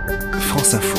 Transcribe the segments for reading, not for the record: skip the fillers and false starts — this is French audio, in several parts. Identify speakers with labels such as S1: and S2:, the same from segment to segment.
S1: France Info.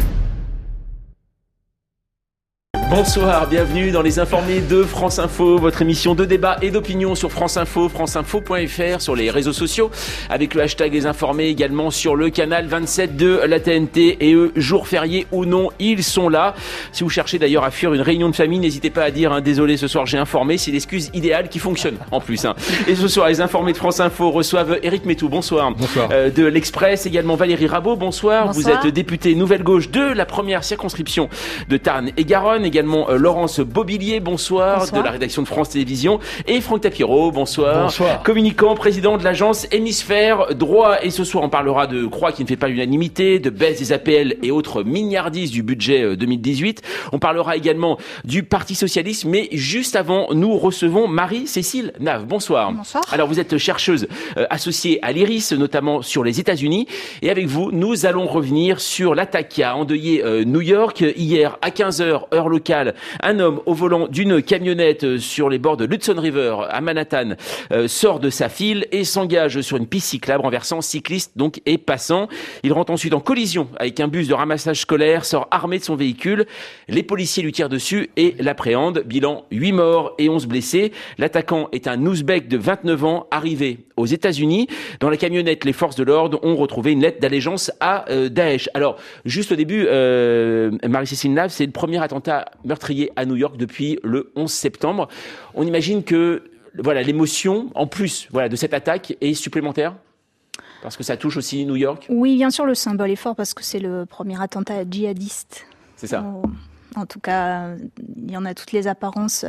S2: Bonsoir, bienvenue dans Les Informés de France Info, votre émission de débat et d'opinion sur France Info, franceinfo.fr, sur les réseaux sociaux, avec le hashtag Les Informés, également sur le canal 27 de la TNT. Et eux, jour férié ou non, ils sont là. Si vous cherchez d'ailleurs à fuir une réunion de famille, n'hésitez pas à dire désolé, ce soir j'ai informé, c'est l'excuse idéale qui fonctionne en plus. Et ce soir, Les Informés de France Info reçoivent Éric Métou, bonsoir.
S3: Bonsoir.
S2: De l'Express, également Valérie Rabault, bonsoir.
S4: Bonsoir.
S2: Vous êtes députée Nouvelle Gauche de la première circonscription de Tarn et Garonne, également Laurence Bobillier, bonsoir,
S4: bonsoir,
S2: de la rédaction de France Télévisions, et Franck Tapiro, bonsoir,
S3: bonsoir,
S2: communicant, président de l'agence Hémisphère Droit. Et ce soir, on parlera de Croix qui ne fait pas l'unanimité, de baisse des APL et autres milliardises du budget 2018. On parlera également du Parti Socialiste, mais juste avant, nous recevons Marie-Cécile Nave. Bonsoir.
S4: Bonsoir.
S2: Alors, vous êtes chercheuse associée à l'IRIS, notamment sur les États-Unis. Et avec vous, nous allons revenir sur l'attaque qui a endeuillé New York. Hier, à 15h, heure locale, un homme au volant d'une camionnette sur les bords de l'Hudson River à Manhattan sort de sa file et s'engage sur une piste cyclable renversant cyclistes donc et passants. Il rentre ensuite en collision avec un bus de ramassage scolaire, sort armé de son véhicule. Les policiers lui tirent dessus et l'appréhendent. Bilan 8 morts et 11 blessés. L'attaquant est un Ouzbek de 29 ans arrivé aux États-Unis. Dans la camionnette, les forces de l'ordre ont retrouvé une lettre d'allégeance à Daesh. Alors, juste au début, Marie-Cécile Nave, c'est le premier attentat meurtrier à New York depuis le 11 septembre. On imagine que voilà, l'émotion, en plus de cette attaque, est supplémentaire parce que ça touche aussi New York.
S4: Oui, bien sûr, le symbole est fort parce que c'est le premier attentat djihadiste.
S2: C'est ça.
S4: En tout cas, il y en a toutes les apparences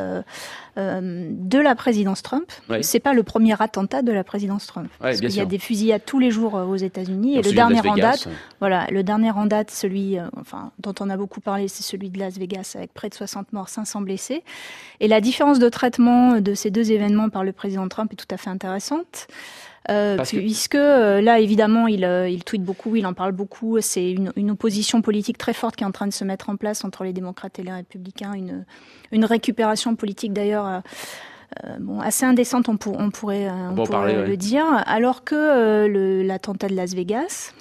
S4: de la présidence Trump.
S2: Oui.
S4: C'est pas le premier attentat de la présidence Trump. Parce qu'il y a des fusillades tous les jours aux États-Unis. Et le dernier en date, le dernier en date, celui dont on a beaucoup parlé, c'est celui de Las Vegas avec près de 60 morts, 500 blessés. Et la différence de traitement de ces deux événements par le président Trump est tout à fait intéressante. Puisque là, évidemment, il tweete beaucoup, il en parle beaucoup. C'est une opposition politique très forte qui est en train de se mettre en place entre les démocrates et les républicains. Une récupération politique d'ailleurs assez indécente, on pourrait le dire. Alors que l'attentat de Las Vegas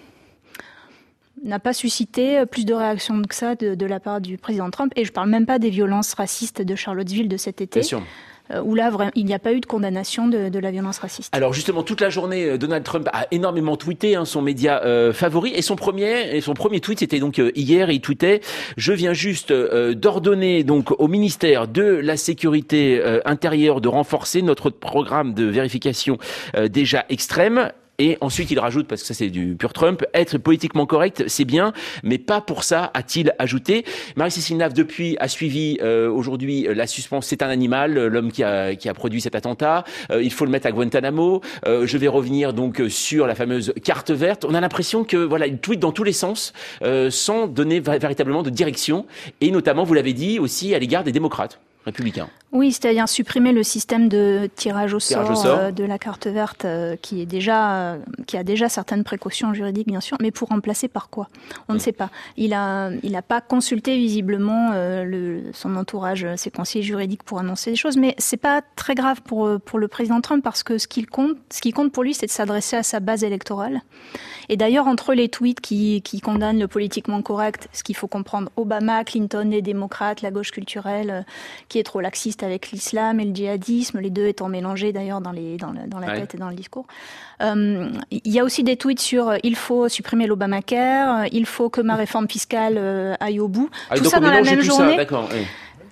S4: n'a pas suscité plus de réactions que ça de la part du président Trump. Et je parle même pas des violences racistes de Charlottesville de cet été.
S2: Bien sûr.
S4: Où là, il n'y a pas eu de condamnation de la violence raciste.
S2: Alors justement, toute la journée, Donald Trump a énormément tweeté, son média favori. Et son premier tweet, c'était donc hier, il tweetait « Je viens juste d'ordonner donc au ministère de la Sécurité intérieure de renforcer notre programme de vérification déjà extrême ». Et ensuite, il rajoute, parce que ça c'est du pur Trump, être politiquement correct, c'est bien, mais pas pour ça, a-t-il ajouté. Marie-Cécile Nave, depuis, a suivi aujourd'hui la suspension. C'est un animal, l'homme qui a produit cet attentat. Il faut le mettre à Guantanamo. Je vais revenir donc sur la fameuse carte verte. On a l'impression que il tweet dans tous les sens, sans donner véritablement de direction. Et notamment, vous l'avez dit, aussi à l'égard des démocrates républicains.
S4: Oui, c'est-à-dire supprimer le système de tirage au sort de la carte verte qui a déjà certaines précautions juridiques, bien sûr, mais pour remplacer par quoi ? On ne sait pas. Il a pas consulté visiblement son entourage, ses conseillers juridiques pour annoncer des choses, mais c'est pas très grave pour le président Trump parce que ce qui compte pour lui, c'est de s'adresser à sa base électorale. Et d'ailleurs, entre les tweets qui condamnent le politiquement correct, ce qu'il faut comprendre, Obama, Clinton, les démocrates, la gauche culturelle, qui est trop laxiste avec l'islam et le djihadisme, les deux étant mélangés d'ailleurs dans la tête et dans le discours. Il y a aussi des tweets sur il faut supprimer l'Obamacare, il faut que ma réforme fiscale aille au bout. Tout ça dans la même journée.
S2: D'accord, oui.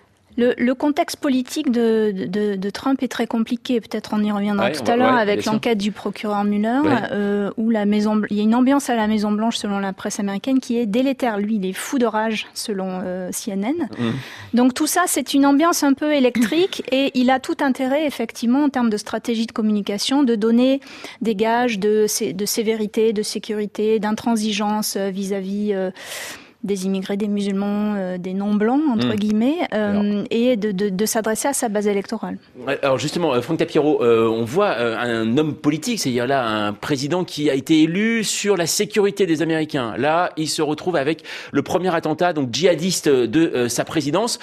S4: Le contexte politique de Trump est très compliqué. Peut-être on y reviendra tout à l'heure avec l'enquête du procureur Mueller, où il y a une ambiance à la Maison-Blanche, selon la presse américaine, qui est délétère. Lui, il est fou de rage, selon CNN. Donc tout ça, c'est une ambiance un peu électrique et il a tout intérêt, effectivement, en termes de stratégie de communication, de donner des gages de sévérité, de sécurité, d'intransigeance vis-à-vis des immigrés, des musulmans, des non-blancs, entre guillemets, et de s'adresser à sa base électorale.
S2: Alors justement, Franck Tapiro, on voit un homme politique, c'est-à-dire là un président qui a été élu sur la sécurité des Américains. Là, il se retrouve avec le premier attentat donc djihadiste de sa présidence.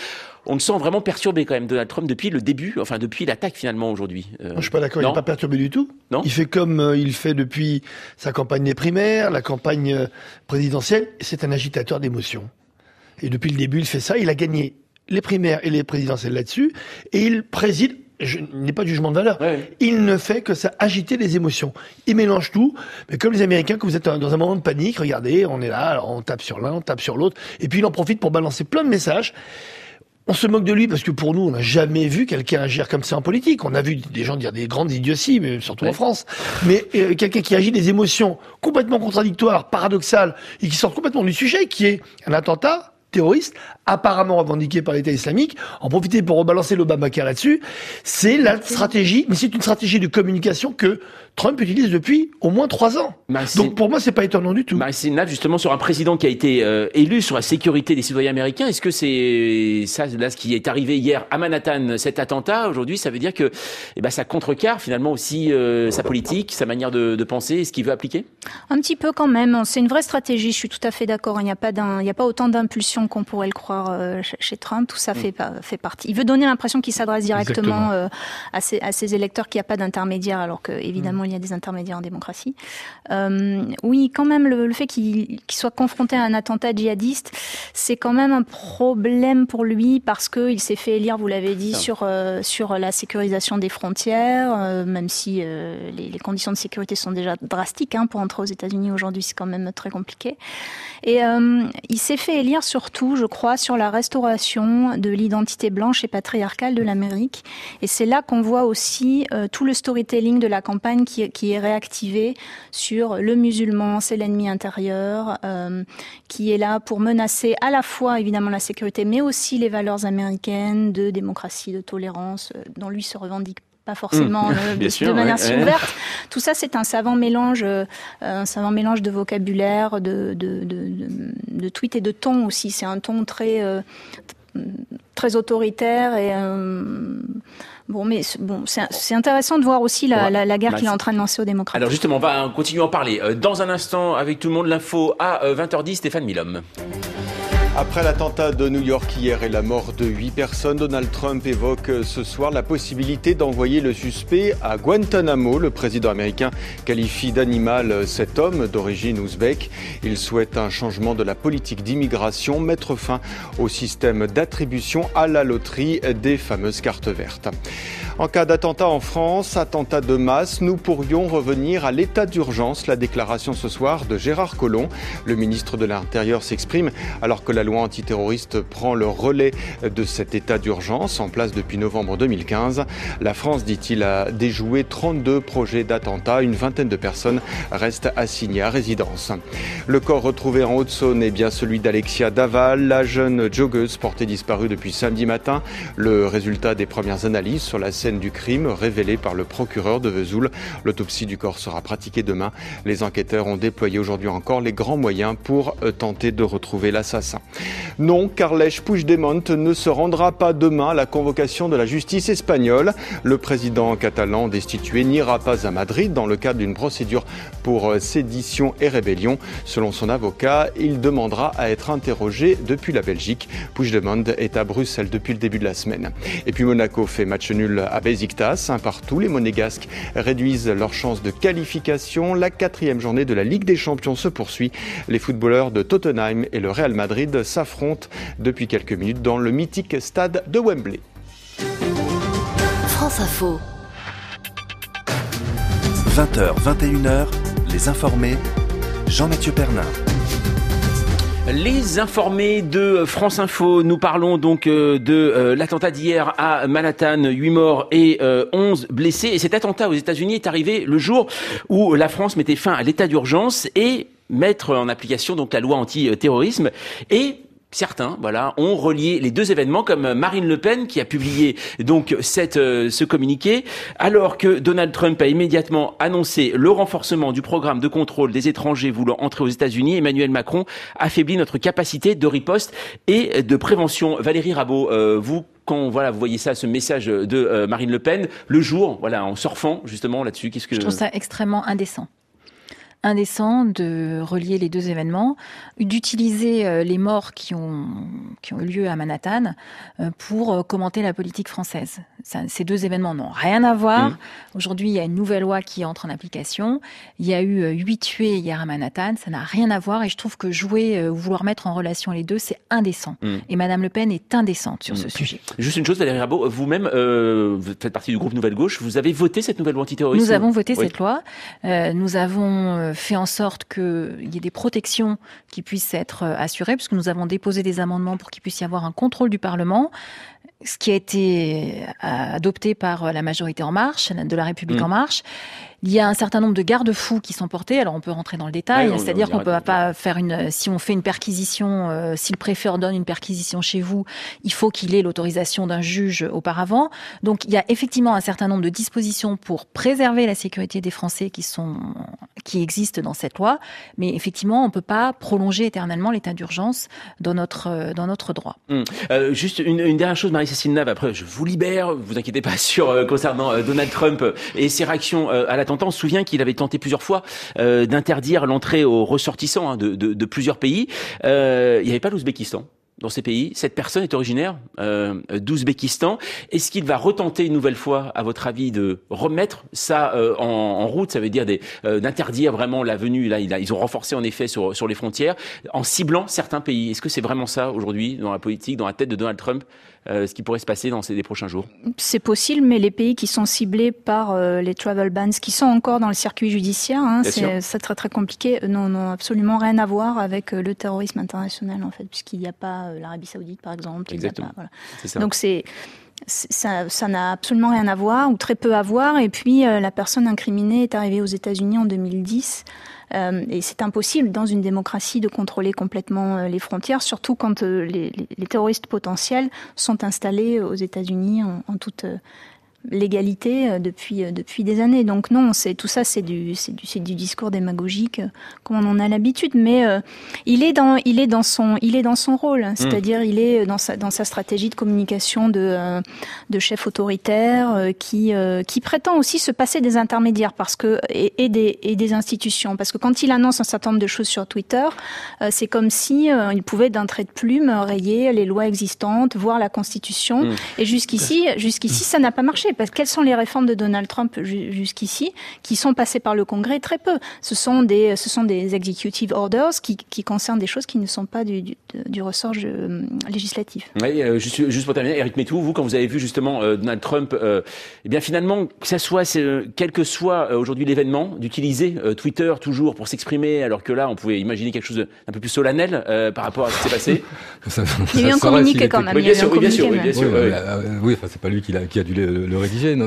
S2: On le sent vraiment perturbé quand même, Donald Trump, depuis le début, enfin depuis l'attaque finalement aujourd'hui.
S1: Je suis pas d'accord, il n'est pas perturbé du tout.
S2: Non,
S1: il fait comme il fait depuis sa campagne des primaires, la campagne présidentielle. C'est un agitateur d'émotions. Et depuis le début, il fait ça. Il a gagné les primaires et les présidentielles là-dessus. Et il préside, il n'est pas de jugement de valeur, il ne fait que ça agiter les émotions. Il mélange tout. Mais comme les Américains, quand vous êtes dans un moment de panique, regardez, on est là, alors on tape sur l'un, on tape sur l'autre. Et puis il en profite pour balancer plein de messages. On se moque de lui parce que pour nous, on n'a jamais vu quelqu'un agir comme ça en politique. On a vu des gens dire des grandes idioties, mais surtout en France. Mais quelqu'un qui agit des émotions complètement contradictoires, paradoxales, et qui sort complètement du sujet, qui est un attentat terroriste, apparemment revendiqué par l'État islamique, en profiter pour rebalancer l'Obamacare là-dessus, c'est la stratégie, mais c'est une stratégie de communication que Trump utilise depuis au moins 3 ans. Donc pour moi, c'est pas étonnant du tout.
S2: C'est justement sur un président qui a été élu sur la sécurité des citoyens américains. Est-ce que c'est ça, là, ce qui est arrivé hier à Manhattan, cet attentat, aujourd'hui, ça veut dire que ça contrecarre finalement aussi sa politique, sa manière de penser, ce qu'il veut appliquer?
S4: Un petit peu quand même. C'est une vraie stratégie, je suis tout à fait d'accord. Il n'y a pas autant d'impulsion qu'on pourrait le croire chez Trump. Tout ça fait partie. Il veut donner l'impression qu'il s'adresse directement à ses électeurs, qu'il n'y a pas d'intermédiaire, alors que évidemment il y a des intermédiaires en démocratie. Oui, quand même, le fait qu'il soit confronté à un attentat djihadiste, c'est quand même un problème pour lui parce qu'il s'est fait élire, vous l'avez dit, sur la sécurisation des frontières, même si les conditions de sécurité sont déjà drastiques pour entrer aux États-Unis aujourd'hui, c'est quand même très compliqué. Et il s'est fait élire surtout, je crois, sur la restauration de l'identité blanche et patriarcale de l'Amérique. Et c'est là qu'on voit aussi tout le storytelling de la campagne qui est réactivé sur le musulman, c'est l'ennemi intérieur, qui est là pour menacer à la fois évidemment la sécurité, mais aussi les valeurs américaines de démocratie, de tolérance, dont lui se revendique pas forcément de manière si ouverte. Tout ça, c'est un savant mélange de vocabulaire, de tweets et de ton aussi. C'est un ton très autoritaire et c'est intéressant de voir aussi la guerre qu'il est en train de lancer aux démocrates.
S2: Alors justement, on va continuer à en parler. Dans un instant, avec tout le monde, l'info à 20h10, Stéphane Milhomme.
S3: Après l'attentat de New York hier et la mort de 8 personnes, Donald Trump évoque ce soir la possibilité d'envoyer le suspect à Guantanamo. Le président américain qualifie d'animal cet homme d'origine ouzbek. Il souhaite un changement de la politique d'immigration, mettre fin au système d'attribution à la loterie des fameuses cartes vertes. En cas d'attentat en France, attentat de masse, nous pourrions revenir à l'état d'urgence. La déclaration ce soir de Gérard Collomb. Le ministre de l'Intérieur s'exprime alors que la loi antiterroriste prend le relais de cet état d'urgence en place depuis novembre 2015. La France, dit-il, a déjoué 32 projets d'attentats. Une vingtaine de personnes restent assignées à résidence. Le corps retrouvé en Haute-Saône est bien celui d'Alexia Daval, la jeune joggeuse portée disparue depuis samedi matin. Le résultat des premières analyses sur la scène du crime révélé par le procureur de Vesoul. L'autopsie du corps sera pratiquée demain. Les enquêteurs ont déployé aujourd'hui encore les grands moyens pour tenter de retrouver l'assassin. Non, Carles Puigdemont ne se rendra pas demain à la convocation de la justice espagnole. Le président catalan destitué n'ira pas à Madrid dans le cadre d'une procédure pour sédition et rébellion. Selon son avocat, il demandera à être interrogé depuis la Belgique. Puigdemont est à Bruxelles depuis le début de la semaine. Et puis Monaco fait match nul à Beşiktaş, 1-1. Les Monégasques réduisent leurs chances de qualification. La 4e journée de la Ligue des Champions se poursuit. Les footballeurs de Tottenham et le Real Madrid s'affrontent depuis quelques minutes dans le mythique stade de Wembley.
S5: France Info.
S6: 20h, 21h, les informés, Jean-Mathieu Pernin.
S2: Les informés de France Info, nous parlons donc de l'attentat d'hier à Manhattan, 8 morts et 11 blessés. Et cet attentat aux États-Unis est arrivé le jour où la France mettait fin à l'état d'urgence et mettre en application donc la loi anti-terrorisme. Et certains, ont relié les deux événements, comme Marine Le Pen qui a publié donc ce communiqué, alors que Donald Trump a immédiatement annoncé le renforcement du programme de contrôle des étrangers voulant entrer aux États-Unis. Emmanuel Macron affaiblit notre capacité de riposte et de prévention. Valérie Rabault, quand vous voyez ça, ce message de Marine Le Pen, le jour, en surfant justement là-dessus,
S7: Je trouve ça extrêmement indécent.
S5: indécent de relier les deux événements, d'utiliser les morts qui ont eu lieu à Manhattan pour commenter la politique française. Ces deux événements n'ont rien à voir. Aujourd'hui, il y a une nouvelle loi qui entre en application. Il y a eu 8 tués hier à Manhattan. Ça n'a rien à voir et je trouve que vouloir mettre en relation les deux, c'est indécent. Et Madame Le Pen est indécente sur ce sujet.
S2: Juste une chose, Valérie Rabault, vous-même, vous faites partie du groupe Nouvelle Gauche. Vous avez voté cette nouvelle loi antiterroriste ?
S5: Nous avons voté cette loi. Nous avons fait en sorte qu'il y ait des protections qui puissent être assurées, puisque nous avons déposé des amendements pour qu'il puisse y avoir un contrôle du Parlement. Ce qui a été adopté par la majorité En Marche, de la République En Marche. Il y a un certain nombre de garde-fous qui sont portés. Alors on peut rentrer dans le détail, c'est-à-dire qu'on ne peut pas faire si on fait une perquisition, si le préfet ordonne une perquisition chez vous, il faut qu'il ait l'autorisation d'un juge auparavant. Donc il y a effectivement un certain nombre de dispositions pour préserver la sécurité des Français qui existent dans cette loi, mais effectivement on ne peut pas prolonger éternellement l'état d'urgence dans notre droit.
S2: Juste une dernière chose, Marie-Cécile Nave, après je vous libère, vous inquiétez pas concernant Donald Trump et ses réactions à l'attentat. On se souvient qu'il avait tenté plusieurs fois d'interdire l'entrée aux ressortissants de plusieurs pays. Il n'y avait pas l'Ouzbékistan dans ces pays. Cette personne est originaire d'Ouzbékistan. Est-ce qu'il va retenter une nouvelle fois, à votre avis, de remettre ça en route ? Ça veut dire d'interdire vraiment la venue. Là, ils ont renforcé en effet sur les frontières en ciblant certains pays. Est-ce que c'est vraiment ça aujourd'hui dans la politique, dans la tête de Donald Trump, ce qui pourrait se passer dans les prochains jours ?
S4: C'est possible, mais les pays qui sont ciblés par les travel bans, qui sont encore dans le circuit judiciaire, c'est très très compliqué, n'ont absolument rien à voir avec le terrorisme international en fait, puisqu'il n'y a pas l'Arabie Saoudite par exemple.
S2: Exactement.
S4: Voilà.
S2: C'est ça.
S4: Donc ça n'a absolument rien à voir ou très peu à voir. Et puis la personne incriminée est arrivée aux États-Unis en 2010. Et c'est impossible dans une démocratie de contrôler complètement les frontières, surtout quand les terroristes potentiels sont installés aux États-Unis en toute légalité depuis des années. Donc non, tout ça, c'est du discours démagogique comme on en a l'habitude. Mais il est dans son rôle, c'est-à-dire il est dans sa stratégie de communication de chef autoritaire qui prétend aussi se passer des intermédiaires et des institutions. Parce que quand il annonce un certain nombre de choses sur Twitter, c'est comme si il pouvait d'un trait de plume rayer les lois existantes, voire la Constitution. Et jusqu'ici, ça n'a pas marché. Parce que quelles sont les réformes de Donald Trump jusqu'ici qui sont passées par le Congrès? Très peu. Ce sont des executive orders qui concernent des choses qui ne sont pas du ressort législatif.
S2: Oui, juste pour terminer, Éric Mettou, vous, quand vous avez vu justement Donald Trump, eh bien finalement, quel que soit aujourd'hui l'événement, d'utiliser Twitter toujours pour s'exprimer, alors que là, on pouvait imaginer quelque chose d'un peu plus solennel par rapport à ce qui s'est passé.
S4: Il y a eu un communiqué quand même.
S2: Oui, bien sûr.
S7: Oui, enfin, c'est pas lui qui a dû le rédiger.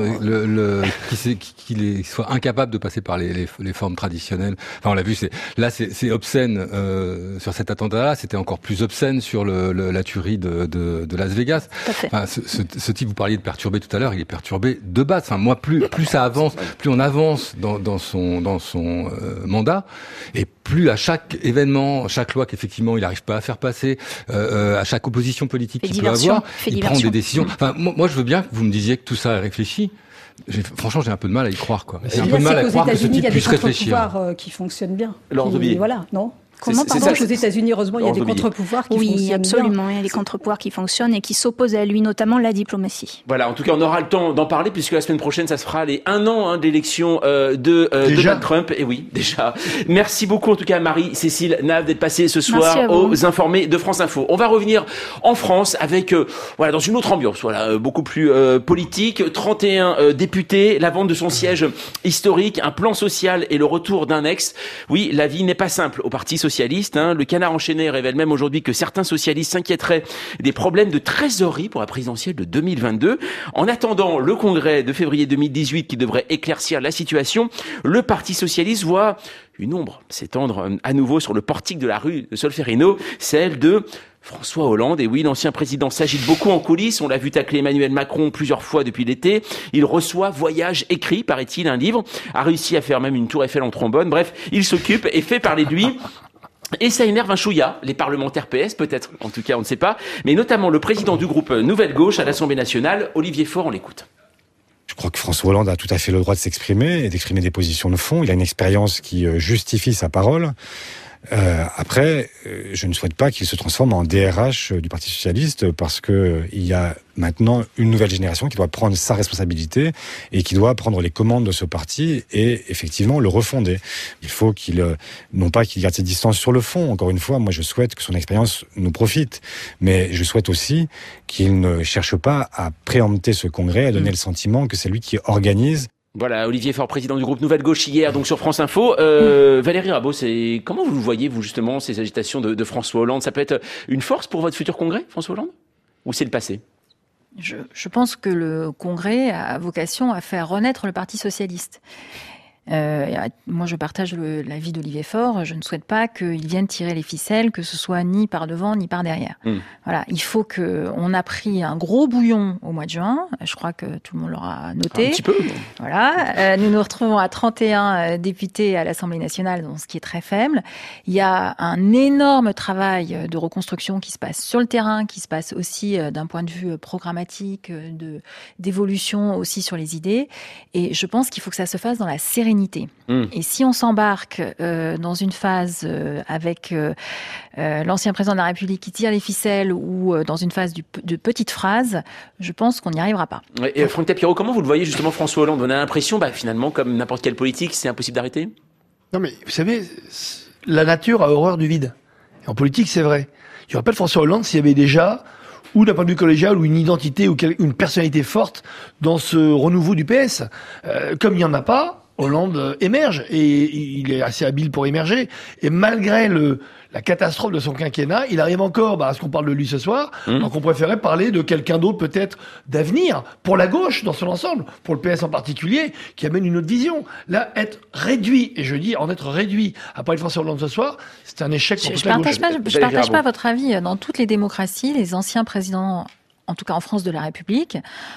S7: Qu'il soit incapable de passer par les formes traditionnelles. Enfin, on l'a vu, c'est obscène sur cet attentat-là. C'était encore plus obscène sur la tuerie de Las Vegas.
S4: Tout à fait.
S7: Enfin, ce type, vous parliez de perturbé tout à l'heure, il est perturbé de base. Enfin, moi, plus ça avance, plus on avance dans son mandat, et plus à chaque événement, chaque loi qu'effectivement il n'arrive pas à faire passer, à chaque opposition politique qu'il peut avoir, il prend des décisions. Enfin, moi, je veux bien que vous me disiez que tout ça est réfléchi. Franchement, j'ai un peu de mal à y croire, quoi. J'ai un peu de mal à croire que ce type puisse réfléchir.
S8: Il y a des contre-pouvoirs qui fonctionnent bien.
S2: Voilà,
S8: non?
S4: Comment, pardon,
S8: aux États-Unis, heureusement, il y a des contre-pouvoirs qui fonctionnent bien.
S4: Oui, absolument. Il y a des contre-pouvoirs qui fonctionnent et qui s'opposent à lui, notamment la diplomatie.
S2: Voilà, en tout cas, on aura le temps d'en parler puisque la semaine prochaine, ça se fera les 1 an d'élection de Donald Trump. Et oui, déjà. Merci beaucoup, en tout cas, Marie-Cécile Nave, d'être passée ce soir aux Informés de France Info. On va revenir en France avec, dans une autre ambiance, beaucoup plus politique. 31 députés, la vente de son siège historique, un plan social et le retour d'un ex. Oui, la vie n'est pas simple au Parti socialiste. Le Canard enchaîné révèle même aujourd'hui que certains socialistes s'inquiéteraient des problèmes de trésorerie pour la présidentielle de 2022. En attendant le congrès de février 2018 qui devrait éclaircir la situation, le Parti socialiste voit une ombre s'étendre à nouveau sur le portique de la rue de Solferino, celle de François Hollande. Et oui, l'ancien président s'agite beaucoup en coulisses. On l'a vu tacler Emmanuel Macron plusieurs fois depuis l'été. Il reçoit Voyage écrit, paraît-il, un livre. A réussi à faire même une tour Eiffel en trombone. Bref, il s'occupe et fait parler de lui. Et ça énerve un chouïa, les parlementaires PS peut-être, en tout cas on ne sait pas, mais notamment le président du groupe Nouvelle Gauche à l'Assemblée nationale, Olivier Faure, on l'écoute.
S9: crois que François Hollande a tout à fait le droit de s'exprimer et d'exprimer des positions de fond. Il a une expérience qui justifie sa parole. Après, je ne souhaite pas qu'il se transforme en DRH du Parti socialiste parce que il y a maintenant une nouvelle génération qui doit prendre sa responsabilité et qui doit prendre les commandes de ce parti et effectivement le refonder. Il faut non pas qu'il garde ses distances sur le fond. Encore une fois, moi je souhaite que son expérience nous profite, mais je souhaite aussi qu'il ne cherche pas à préempter ce congrès, à donner le sentiment que c'est lui qui organise.
S2: Voilà, Olivier Faure, président du groupe Nouvelle Gauche hier, donc sur France Info. Valérie Rabault, comment vous voyez, vous, justement, ces agitations de François Hollande? Ça peut être une force pour votre futur congrès, François Hollande? Ou c'est le passé?
S5: Je pense que le congrès a vocation à faire renaître le Parti socialiste. Moi, je partage l'avis d'Olivier Faure. Je ne souhaite pas qu'ils viennent tirer les ficelles, que ce soit ni par devant ni par derrière. Voilà, il faut on a pris un gros bouillon au mois de juin. Je crois que tout le monde l'aura noté.
S2: Un petit peu.
S5: Voilà, nous nous retrouvons à 31 députés à l'Assemblée nationale, donc ce qui est très faible. Il y a un énorme travail de reconstruction qui se passe sur le terrain, qui se passe aussi d'un point de vue programmatique, d'évolution aussi sur les idées. Et je pense qu'il faut que ça se fasse dans la sérénité. Et si on s'embarque dans une phase avec l'ancien président de la République qui tire les ficelles ou dans une phase de petites phrases, je pense qu'on n'y arrivera pas.
S2: Et Franck Tapiro, comment vous le voyez justement, François Hollande? On a l'impression, finalement, comme n'importe quelle politique, c'est impossible d'arrêter?
S1: Non mais, vous savez, la nature a horreur du vide. Et en politique, c'est vrai. Je rappelle François Hollande s'il y avait déjà, ou d'un point de vue collégial, ou une identité, ou une personnalité forte dans ce renouveau du PS. Comme il n'y en a pas, Hollande émerge, et il est assez habile pour émerger, et malgré la catastrophe de son quinquennat, il arrive encore à ce qu'on parle de lui ce soir, donc on préférait parler de quelqu'un d'autre peut-être d'avenir, pour la gauche dans son ensemble, pour le PS en particulier, qui amène une autre vision. Là, être réduit, et je dis en être réduit à parler de François Hollande ce soir, c'est un échec pour toute la gauche.
S5: Je partage pas votre avis. Dans toutes les démocraties, les anciens présidents, en tout cas en France de la République,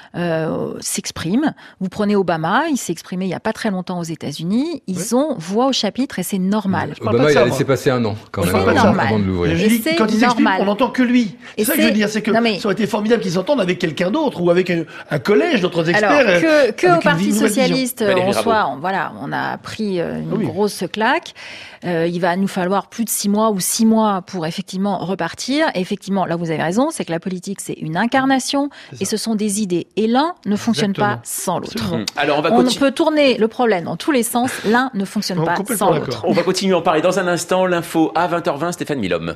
S5: s'expriment. Vous prenez Obama, il s'est exprimé il n'y a pas très longtemps aux États-Unis. Ils ont voix au chapitre et c'est normal.
S7: Obama, il a laissé passer un an quand même avant de l'ouvrir.
S1: Je dis, quand il s'exprime, on n'entend que lui. C'est ça que je veux dire, c'est que ça aurait été formidable qu'ils s'entendent avec quelqu'un d'autre ou avec un collège d'autres experts.
S5: Alors, que au Parti socialiste, on a pris une grosse claque. Il va nous falloir plus de 6 mois ou 6 mois pour effectivement repartir. Et effectivement, là vous avez raison, c'est que la politique c'est une incarnation et ce sont des idées. Et l'un ne fonctionne pas sans l'autre.
S2: Alors
S5: on peut tourner le problème dans tous les sens, l'un ne fonctionne pas sans l'autre.
S2: On va continuer à en parler dans un instant. L'info à 20h20, Stéphane Milhomme.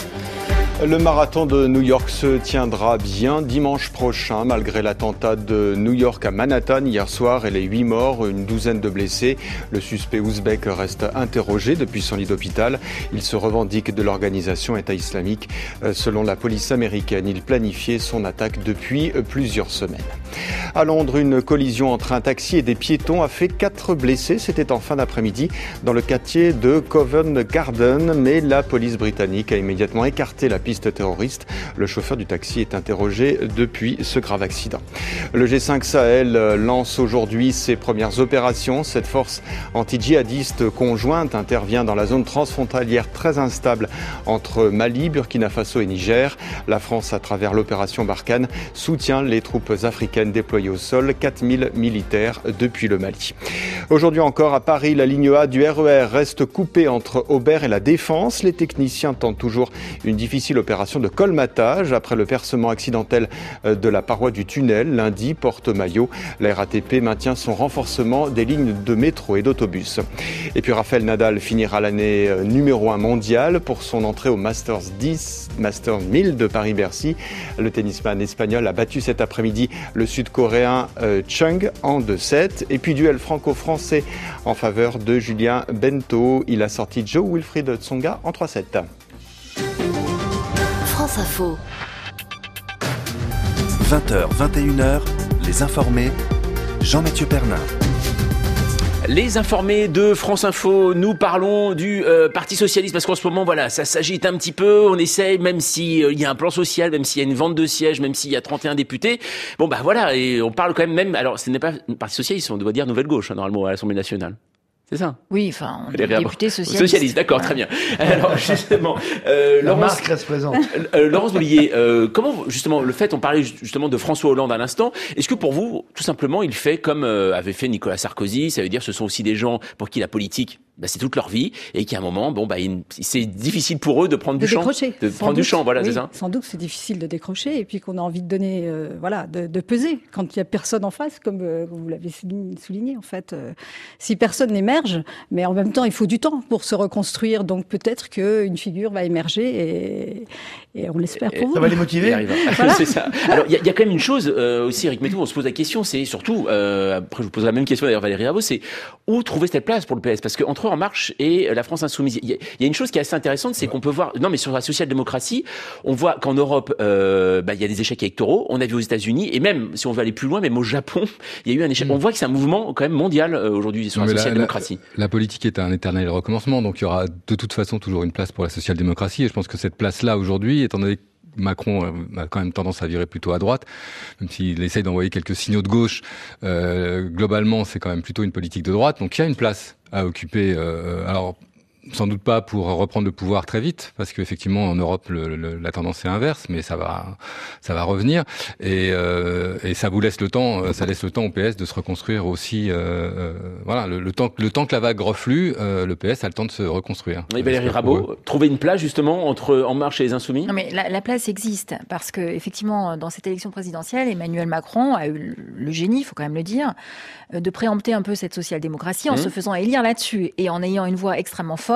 S3: Le marathon de New York se tiendra bien dimanche prochain, malgré l'attentat de New York à Manhattan hier soir et les 8 morts, une douzaine de blessés. Le suspect ouzbek reste interrogé depuis son lit d'hôpital. Il se revendique de l'organisation État islamique. Selon la police américaine, il planifiait son attaque depuis plusieurs semaines. À Londres, une collision entre un taxi et des piétons a fait 4 blessés. C'était en fin d'après-midi dans le quartier de Covent Garden, mais la police britannique a immédiatement écarté la piste terroriste. Le chauffeur du taxi est interrogé depuis ce grave accident. Le G5 Sahel lance aujourd'hui ses premières opérations. Cette force anti-djihadiste conjointe intervient dans la zone transfrontalière très instable entre Mali, Burkina Faso et Niger. La France, à travers l'opération Barkhane, soutient les troupes africaines déployées au sol, 4000 militaires depuis le Mali. Aujourd'hui encore à Paris, la ligne A du RER reste coupée entre Aubert et la Défense. Les techniciens tentent toujours une difficile opération de colmatage après le percement accidentel de la paroi du tunnel lundi, porte Maillot. La RATP maintient son renforcement des lignes de métro et d'autobus. Et puis Rafael Nadal finira l'année numéro 1 mondial pour son entrée au Masters 1000 de Paris-Bercy. Le tennisman espagnol a battu cet après-midi le Sud-Coréen Chung en 2-7. Et puis duel franco-français en faveur de Julien Bento. Il a sorti Jo-Wilfried Tsonga en 3-7.
S6: France Info. 20h, 21h, les informés, Jean-Mathieu Pernin.
S2: Les informés de France Info, nous parlons du Parti Socialiste parce qu'en ce moment, voilà, ça s'agite un petit peu. On essaye, même s'il y a un plan social, même s'il y a une vente de sièges, même s'il y a 31 députés. Bon, voilà, et on parle quand même, alors ce n'est pas Parti Socialiste, on doit dire Nouvelle Gauche, normalement, à l'Assemblée nationale. C'est ça?
S5: Oui, enfin, on est député socialiste.
S2: Socialiste, d'accord, très bien. Alors, justement,
S1: la marque reste présente.
S2: Laurence Bollier, comment, justement, on parlait justement de François Hollande à l'instant. Est-ce que pour vous, tout simplement, il fait comme avait fait Nicolas Sarkozy? Ça veut dire, ce sont aussi des gens pour qui la politique, c'est toute leur vie, et qu'à un moment, c'est difficile pour eux de prendre du champ. De prendre du champ, voilà,
S8: oui,
S2: c'est ça.
S8: Sans doute, c'est difficile de décrocher, et puis qu'on a envie de donner, de peser quand il y a personne en face, comme vous l'avez souligné, en fait. Si personne n'émerge, mais en même temps, il faut du temps pour se reconstruire. Donc peut-être qu'une figure va émerger et on l'espère pour vous.
S1: Ça va les motiver.
S2: Voilà. C'est ça. Alors il y a quand même une chose aussi, Éric Meytoux, on se pose la question, c'est surtout, après je vous pose la même question d'ailleurs Valérie Rabault, c'est où trouver cette place pour le PS? Parce qu'entre En Marche et la France Insoumise, il y a une chose qui est assez intéressante, c'est qu'on peut voir, non mais sur la social-démocratie, on voit qu'en Europe, il y a des échecs électoraux, on a vu aux États-Unis, et même si on veut aller plus loin, même au Japon, il y a eu un échec. On voit que c'est un mouvement quand même mondial aujourd'hui sur la social-démocratie.
S7: La politique est un éternel recommencement, donc il y aura de toute façon toujours une place pour la social-démocratie, et je pense que cette place-là aujourd'hui, étant donné que Macron a quand même tendance à virer plutôt à droite, même s'il essaye d'envoyer quelques signaux de gauche, globalement c'est quand même plutôt une politique de droite, donc il y a une place à occuper, alors sans doute pas pour reprendre le pouvoir très vite, parce qu'effectivement en Europe la tendance est inverse, mais ça va revenir, et ça vous laisse le temps, ça laisse le temps au PS de se reconstruire aussi. Voilà, le temps que la vague reflue, le PS a le temps de se reconstruire.
S2: Et Valérie Rabault, trouver une place justement entre En Marche et les Insoumis?
S5: Non mais la place existe, parce que effectivement dans cette élection présidentielle, Emmanuel Macron a eu le génie, il faut quand même le dire, de préempter un peu cette social-démocratie en se faisant élire là-dessus et en ayant une voix extrêmement forte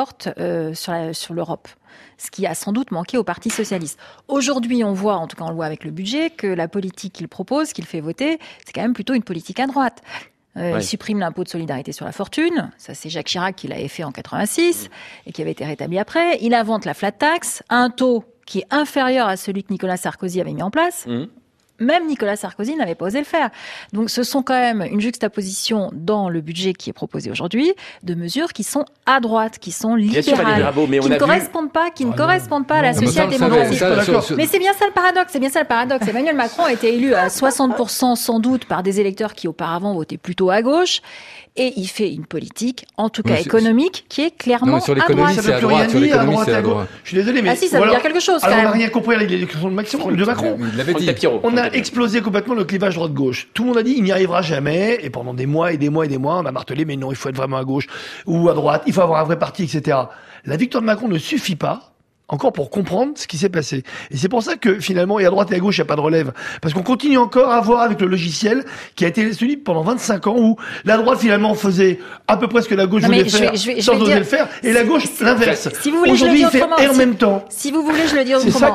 S5: sur l'Europe. Ce qui a sans doute manqué au Parti socialiste. Aujourd'hui, on voit, en tout cas on le voit avec le budget, que la politique qu'il propose, qu'il fait voter, c'est quand même plutôt une politique à droite. Il supprime l'impôt de solidarité sur la fortune. Ça, c'est Jacques Chirac qui l'avait fait en 86 et qui avait été rétabli après. Il invente la flat tax, un taux qui est inférieur à celui que Nicolas Sarkozy avait mis en place. Même Nicolas Sarkozy n'avait pas osé le faire. Donc ce sont quand même une juxtaposition dans le budget qui est proposé aujourd'hui de mesures qui sont à droite, qui sont libérales, qui ne correspondent pas à la social-démocratie. Mais c'est bien ça le paradoxe. Emmanuel Macron a été élu à 60% sans doute par des électeurs qui auparavant votaient plutôt à gauche. Et il fait une politique, en tout cas économique, qui est clairement
S7: sur l'économie,
S5: à droite.
S7: c'est à droite. Sur l'économie, c'est à droite.
S1: Je suis désolé, mais...
S5: Ah si, ça veut dire quelque chose, quand même.
S1: On n'a rien compris à l'élection de Macron.
S7: Il l'avait dit.
S1: On a explosé complètement le clivage droite-gauche. Tout le monde a dit, il n'y arrivera jamais. Et pendant des mois et des mois et des mois, on a martelé, mais non, il faut être vraiment à gauche ou à droite. Il faut avoir un vrai parti, etc. La victoire de Macron ne suffit pas encore pour comprendre ce qui s'est passé. Et c'est pour ça que finalement, et à droite et à gauche, il n'y a pas de relève. Parce qu'on continue encore à voir avec le logiciel qui a été celui pendant 25 ans où la droite finalement faisait à peu près ce que la gauche voulait faire sans oser le faire, et la gauche l'inverse.
S5: Aujourd'hui,
S1: il fait et en même temps.
S5: Si vous voulez, je le dis autrement.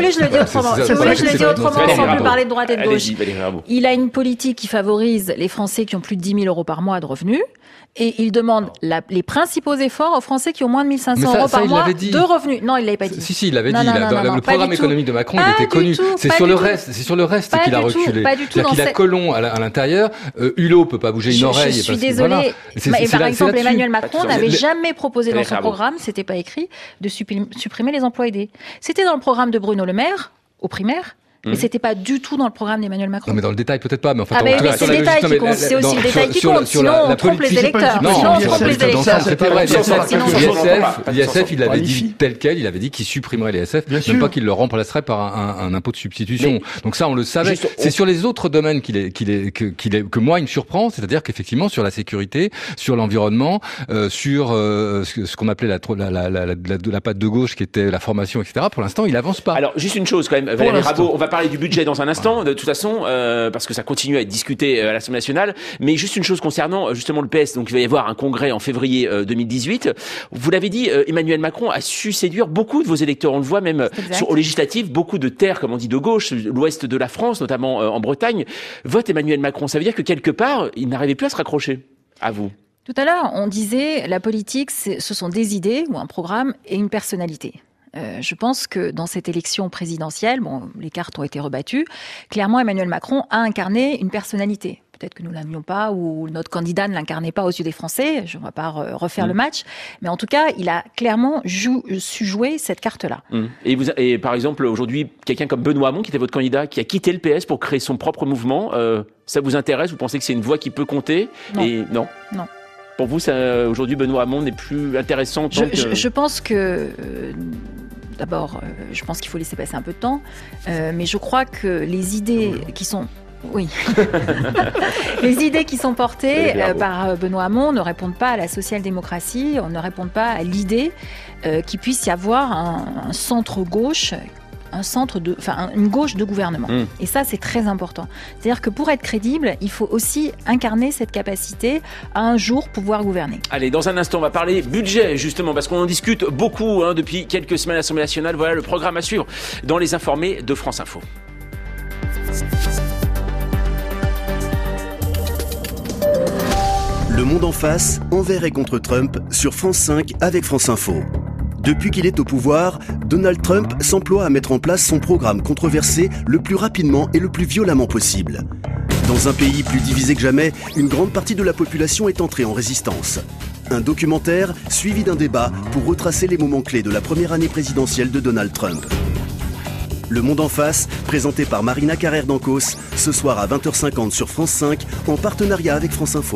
S5: Sans plus parler de droite et de gauche. Il a une politique qui favorise les Français qui ont plus de 10 000 euros par mois de revenus. Et il demande les principaux efforts aux Français qui ont moins de 1 500 euros par mois de revenus. Non, il l'avait pas dit.
S7: Si, il l'avait dit. Le programme économique de Macron, il était connu. C'est sur le reste qu'il a reculé. C'est-à-dire qu'il a Collomb à l'intérieur. Hulot peut pas bouger une oreille.
S5: Je suis désolée. Mais par exemple, Emmanuel Macron n'avait jamais proposé dans son programme, c'était pas écrit, de supprimer les emplois aidés. C'était dans le programme de Bruno Le Maire, au primaire. Mais c'était pas du tout dans le programme d'Emmanuel Macron.
S7: Non, mais dans le détail, peut-être pas, mais en fait,
S5: c'est le détail qui compte. C'est aussi le détail qui compte. Sinon, on trompe les électeurs.
S7: C'est pas vrai. L'ISF, il l'avait dit tel quel, il avait dit qu'il supprimerait l'ISF, même pas qu'il le remplacerait par un impôt de substitution. Donc ça, on le savait. C'est sur les autres domaines que moi, il me surprend, c'est-à-dire qu'effectivement, sur la sécurité, sur l'environnement, sur ce qu'on appelait la patte de gauche, qui était la formation, etc. Pour l'instant, il avance pas.
S2: Alors, juste une chose quand même, Valérie Rabault, on va parler du budget dans un instant, de toute façon, parce que ça continue à être discuté à l'Assemblée nationale. Mais juste une chose concernant justement le PS. Donc il va y avoir un congrès en février 2018. Vous l'avez dit, Emmanuel Macron a su séduire beaucoup de vos électeurs. On le voit même aux législatives, beaucoup de terres, comme on dit, de gauche, l'ouest de la France, notamment en Bretagne, votent Emmanuel Macron. Ça veut dire que quelque part, il n'arrivait plus à se raccrocher à vous.
S5: Tout à l'heure, on disait la politique, ce sont des idées ou un programme et une personnalité. Je pense que dans cette élection présidentielle, les cartes ont été rebattues, clairement Emmanuel Macron a incarné une personnalité. Peut-être que nous l'aimions pas ou notre candidat ne l'incarnait pas aux yeux des Français, je ne vais pas refaire le match, mais en tout cas, il a clairement su jouer cette carte-là.
S2: Et par exemple, aujourd'hui, quelqu'un comme Benoît Hamon, qui était votre candidat, qui a quitté le PS pour créer son propre mouvement, ça vous intéresse? Vous pensez que c'est une voix qui peut compter?
S5: Non.
S2: Non. Pour vous, aujourd'hui, Benoît Hamon n'est plus intéressant
S5: Je pense que... D'abord, je pense qu'il faut laisser passer un peu de temps, mais je crois que les idées qui sont... Oui. Les idées qui sont portées par Benoît Hamon ne répondent pas à la social-démocratie, ne répondent pas à l'idée qu'il puisse y avoir un centre-gauche, une gauche de gouvernement. Et ça, c'est très important. C'est-à-dire que pour être crédible, il faut aussi incarner cette capacité à un jour pouvoir gouverner.
S2: Allez, dans un instant, on va parler budget, justement, parce qu'on en discute beaucoup depuis quelques semaines à l'Assemblée nationale. Voilà le programme à suivre dans les informés de France Info.
S10: Le monde en face, envers et contre Trump, sur France 5 avec France Info. Depuis qu'il est au pouvoir, Donald Trump s'emploie à mettre en place son programme controversé le plus rapidement et le plus violemment possible. Dans un pays plus divisé que jamais, une grande partie de la population est entrée en résistance. Un documentaire suivi d'un débat pour retracer les moments clés de la première année présidentielle de Donald Trump. Le monde en face, présenté par Marina Carrère d'Ancos, ce soir à 20h50 sur France 5, en partenariat avec France Info.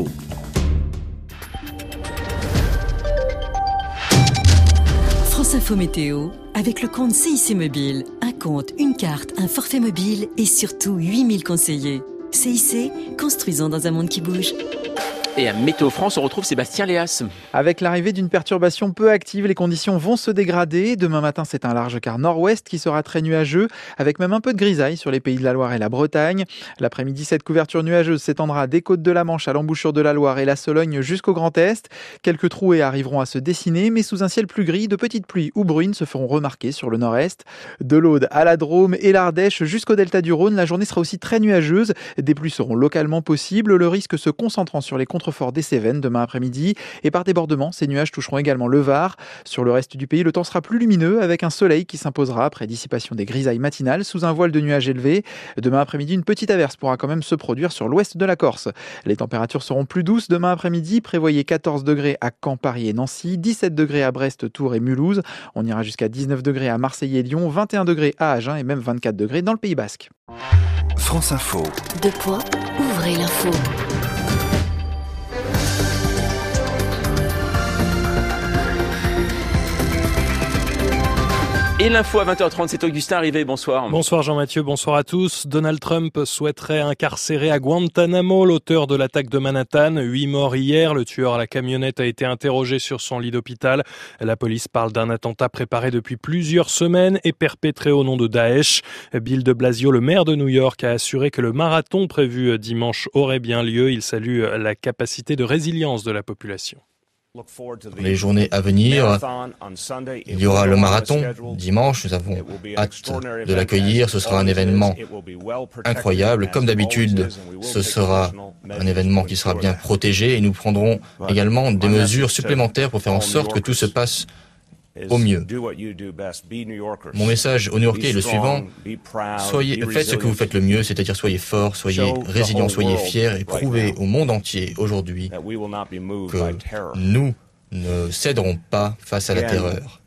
S11: France Info Météo, avec le compte CIC Mobile. Un compte, une carte, un forfait mobile et surtout 8000 conseillers. CIC, construisons dans un monde qui bouge.
S2: Et à Météo France, on retrouve Sébastien Léas.
S12: Avec l'arrivée d'une perturbation peu active, les conditions vont se dégrader. Demain matin, c'est un large quart nord-ouest qui sera très nuageux, avec même un peu de grisaille sur les pays de la Loire et la Bretagne. L'après-midi, cette couverture nuageuse s'étendra des côtes de la Manche à l'embouchure de la Loire et la Sologne jusqu'au Grand Est. Quelques trouées arriveront à se dessiner, mais sous un ciel plus gris, de petites pluies ou bruines se feront remarquer sur le nord-est. De l'Aude à la Drôme et l'Ardèche jusqu'au delta du Rhône, la journée sera aussi très nuageuse. Des pluies seront localement possibles, le risque se concentrant sur les contreforts des Cévennes demain après-midi. Et par débordement, ces nuages toucheront également le Var. Sur le reste du pays, le temps sera plus lumineux avec un soleil qui s'imposera après dissipation des grisailles matinales sous un voile de nuages élevés. Demain après-midi, une petite averse pourra quand même se produire sur l'ouest de la Corse. Les températures seront plus douces demain après-midi. Prévoyez 14 degrés à Caen, Paris et Nancy, 17 degrés à Brest, Tours et Mulhouse. On ira jusqu'à 19 degrés à Marseille et Lyon, 21 degrés à Agen et même 24 degrés dans le Pays Basque.
S6: France Info.
S11: Ouvrez l'info.
S2: Et l'info à 20h30, c'est Augustin Rivet, bonsoir.
S13: Bonsoir Jean-Mathieu, bonsoir à tous. Donald Trump souhaiterait incarcérer à Guantanamo l'auteur de l'attaque de Manhattan. 8 morts hier, le tueur à la camionnette a été interrogé sur son lit d'hôpital. La police parle d'un attentat préparé depuis plusieurs semaines et perpétré au nom de Daesh. Bill de Blasio, le maire de New York, a assuré que le marathon prévu dimanche aurait bien lieu. Il salue la capacité de résilience de la population.
S14: Les journées à venir, il y aura le marathon. Dimanche, nous avons hâte de l'accueillir. Ce sera un événement incroyable. Comme d'habitude, ce sera un événement qui sera bien protégé et nous prendrons également des mesures supplémentaires pour faire en sorte que tout se passe au mieux. Mon message aux New-Yorkais est le suivant. Faites ce que vous faites le mieux, c'est-à-dire soyez forts, soyez résilients, soyez fiers et prouvez au monde entier aujourd'hui que nous ne céderons pas face à la terreur.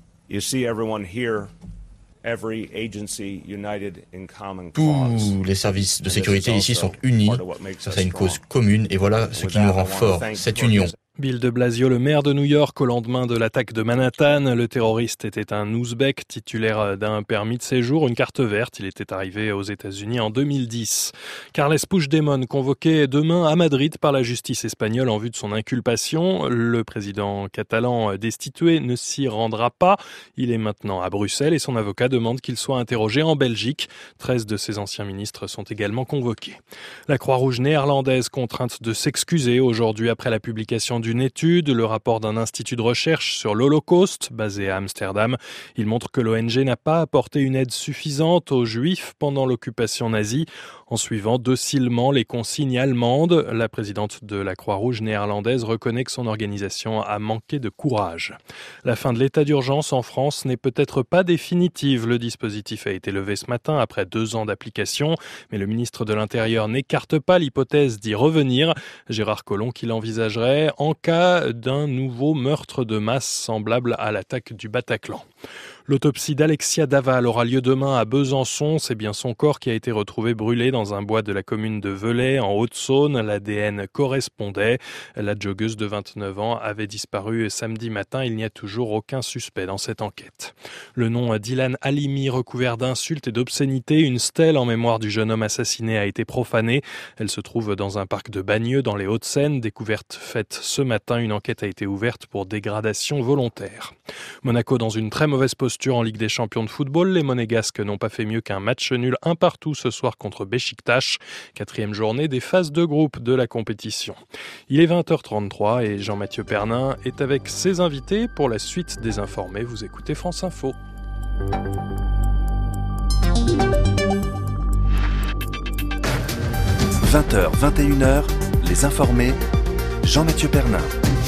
S14: Tous les services de sécurité ici sont unis face à une cause commune et voilà ce qui nous rend forts, cette union.
S13: Bill de Blasio, le maire de New York, au lendemain de l'attaque de Manhattan. Le terroriste était un Ouzbek titulaire d'un permis de séjour, une carte verte. Il était arrivé aux États-Unis en 2010. Carles Puigdemont, convoqué demain à Madrid par la justice espagnole en vue de son inculpation. Le président catalan destitué ne s'y rendra pas. Il est maintenant à Bruxelles et son avocat demande qu'il soit interrogé en Belgique. 13 de ses anciens ministres sont également convoqués. La Croix-Rouge néerlandaise contrainte de s'excuser aujourd'hui après la publication d'une étude, le rapport d'un institut de recherche sur l'Holocauste, basé à Amsterdam. Il montre que l'ONG n'a pas apporté une aide suffisante aux Juifs pendant l'occupation nazie, en suivant docilement les consignes allemandes. La présidente de la Croix-Rouge néerlandaise reconnaît que son organisation a manqué de courage. La fin de l'état d'urgence en France n'est peut-être pas définitive. Le dispositif a été levé ce matin après 2 ans d'application, mais le ministre de l'Intérieur n'écarte pas l'hypothèse d'y revenir. Gérard Collomb qui l'envisagerait en cas d'un nouveau meurtre de masse semblable à l'attaque du Bataclan. L'autopsie d'Alexia Daval aura lieu demain à Besançon. C'est bien son corps qui a été retrouvé brûlé dans un bois de la commune de Velay, en Haute-Saône. L'ADN correspondait. La joggeuse de 29 ans avait disparu samedi matin. Il n'y a toujours aucun suspect dans cette enquête. Le nom d'Ilan Halimi, recouvert d'insultes et d'obscénités, une stèle en mémoire du jeune homme assassiné a été profanée. Elle se trouve dans un parc de Bagneux, dans les Hauts-de-Seine. Découverte faite ce matin, une enquête a été ouverte pour dégradation volontaire. Monaco dans une très mauvaise posture en Ligue des Champions de football. Les Monégasques n'ont pas fait mieux qu'un match nul 1-1 ce soir contre Beşiktaş. 4e journée des phases de groupe de la compétition. Il est 20h33 et Jean-Mathieu Pernin est avec ses invités pour la suite des informés. Vous écoutez France Info.
S6: 20h, 21h, les informés, Jean-Mathieu Pernin.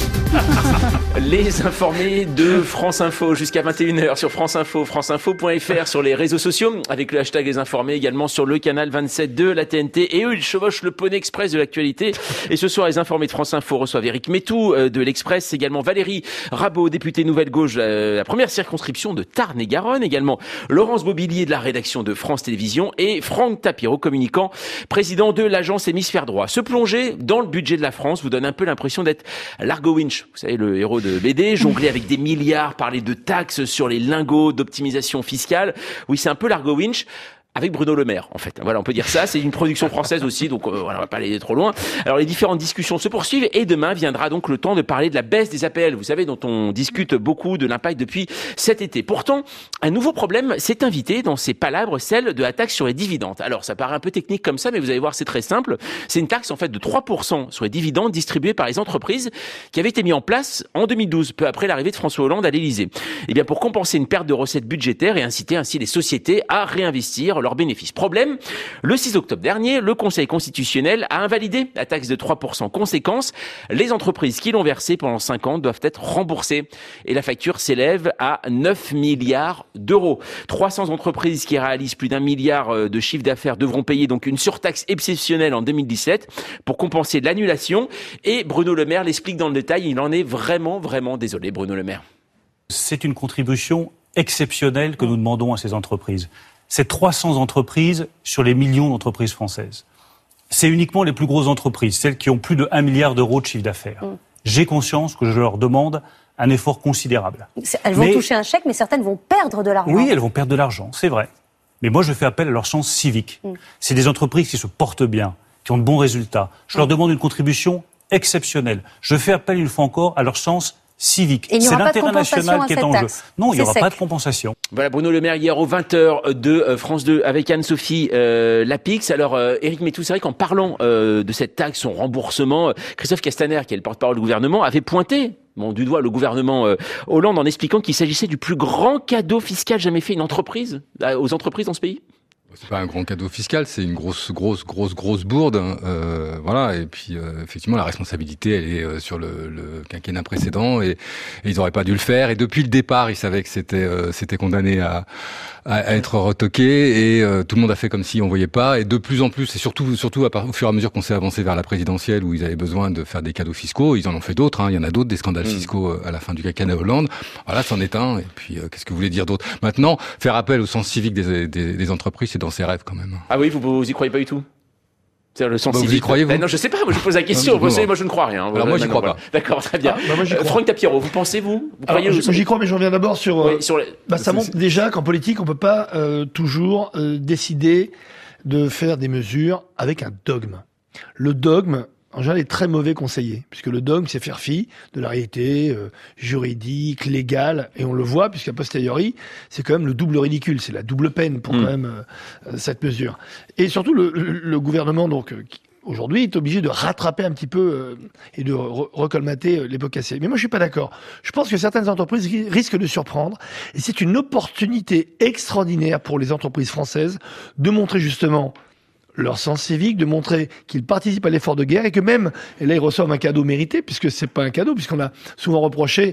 S2: Les informés de France Info jusqu'à 21h sur France Info, franceinfo.fr, sur les réseaux sociaux avec le hashtag les informés, également sur le canal 27 de la TNT. Et eux, ils chevauchent le poney express de l'actualité. Et ce soir, les informés de France Info reçoivent Éric Métou de l'Express, également Valérie Rabault, députée Nouvelle Gauche, la première circonscription de Tarn-et-Garonne, également Laurence Bobillier de la rédaction de France Télévisions et Franck Tapiro, communicant, président de l'agence Hémisphère Droit. Se plonger dans le budget de la France vous donne un peu l'impression d'être Largo Winch. Vous savez, le héros de BD, jongler avec des milliards, parler de taxes sur les lingots, d'optimisation fiscale. Oui, c'est un peu Largo Winch. Avec Bruno Le Maire, en fait. Voilà, on peut dire ça. C'est une production française aussi, donc voilà, on va pas aller trop loin. Alors, les différentes discussions se poursuivent et demain viendra donc le temps de parler de la baisse des APL. Vous savez, dont on discute beaucoup de l'impact depuis cet été. Pourtant, un nouveau problème s'est invité dans ces palabres, celle de la taxe sur les dividendes. Alors, ça paraît un peu technique comme ça, mais vous allez voir, c'est très simple. C'est une taxe, en fait, de 3% sur les dividendes distribués par les entreprises qui avait été mise en place en 2012, peu après l'arrivée de François Hollande à l'Élysée. Eh bien, pour compenser une perte de recettes budgétaires et inciter ainsi les sociétés à réinvestir leurs bénéfices. Problème, le 6 octobre dernier, le Conseil constitutionnel a invalidé la taxe de 3%. Conséquence, les entreprises qui l'ont versée pendant 5 ans doivent être remboursées. Et la facture s'élève à 9 milliards d'euros. 300 entreprises qui réalisent plus d'1 milliard de chiffre d'affaires devront payer donc une surtaxe exceptionnelle en 2017 pour compenser l'annulation. Et Bruno Le Maire l'explique dans le détail. Il en est vraiment désolé, Bruno Le Maire.
S15: C'est une contribution exceptionnelle que nous demandons à ces entreprises. C'est 300 entreprises sur les millions d'entreprises françaises. C'est uniquement les plus grosses entreprises, celles qui ont plus de 1 milliard d'euros de chiffre d'affaires. J'ai conscience que je leur demande un effort considérable.
S16: Elles vont toucher un chèque, mais certaines vont perdre de l'argent.
S15: Oui, elles vont perdre de l'argent, c'est vrai. Mais moi, je fais appel à leur sens civique. C'est des entreprises qui se portent bien, qui ont de bons résultats. Je leur demande une contribution exceptionnelle. Je fais appel une fois encore à leur sens civique. C'est l'intérêt national qui est en jeu. Non, il n'y aura pas de compensation.
S2: Voilà, Bruno Le Maire hier aux 20h de France 2 avec Anne-Sophie Lapix. Alors, Éric Métou, c'est vrai qu'en parlant de cette taxe, son remboursement, Christophe Castaner, qui est le porte-parole du gouvernement, avait pointé du doigt le gouvernement Hollande en expliquant qu'il s'agissait du plus grand cadeau fiscal jamais fait aux entreprises dans ce pays.
S7: C'est pas un grand cadeau fiscal, c'est une grosse bourde. Voilà. Et puis effectivement, la responsabilité, elle est sur le quinquennat précédent et ils n'auraient pas dû le faire. Et depuis le départ, ils savaient que c'était condamné à être retoqué et tout le monde a fait comme si on voyait pas. Et de plus en plus, et surtout au fur et à mesure qu'on s'est avancé vers la présidentielle où ils avaient besoin de faire des cadeaux fiscaux, ils en ont fait d'autres. Il y en a d'autres, des scandales fiscaux à la fin du quinquennat Hollande. Voilà, c'en est un. Et puis qu'est-ce que vous voulez dire d'autre? Maintenant, faire appel au sens civique des entreprises, c'est dans ses rêves quand même.
S2: Ah oui, vous y croyez pas du tout? C'est-à-dire le sens civique.
S7: Vous y croyez, vous?
S2: Non, je sais pas, moi je pose la question. Vous savez, moi je ne crois rien.
S7: Alors moi j'y crois pas.
S2: D'accord, très bien. Franck Tapiro, vous pensez, vous croyez
S1: j'y crois, mais j'en viens d'abord sur ça montre déjà qu'en politique, on peut pas toujours décider de faire des mesures avec un dogme. Le dogme, en général, est très mauvais conseiller, puisque le dogme, c'est faire fi de la réalité juridique, légale, et on le voit, puisqu'à posteriori, c'est quand même le double ridicule, c'est la double peine pour quand même cette mesure. Et surtout, le gouvernement, donc, aujourd'hui, est obligé de rattraper un petit peu et de recolmater les pots cassés. Mais moi, je suis pas d'accord. Je pense que certaines entreprises risquent de surprendre, et c'est une opportunité extraordinaire pour les entreprises françaises de montrer justement leur sens civique, de montrer qu'ils participent à l'effort de guerre et que même, et là ils reçoivent un cadeau mérité, puisque c'est pas un cadeau, puisqu'on a souvent reproché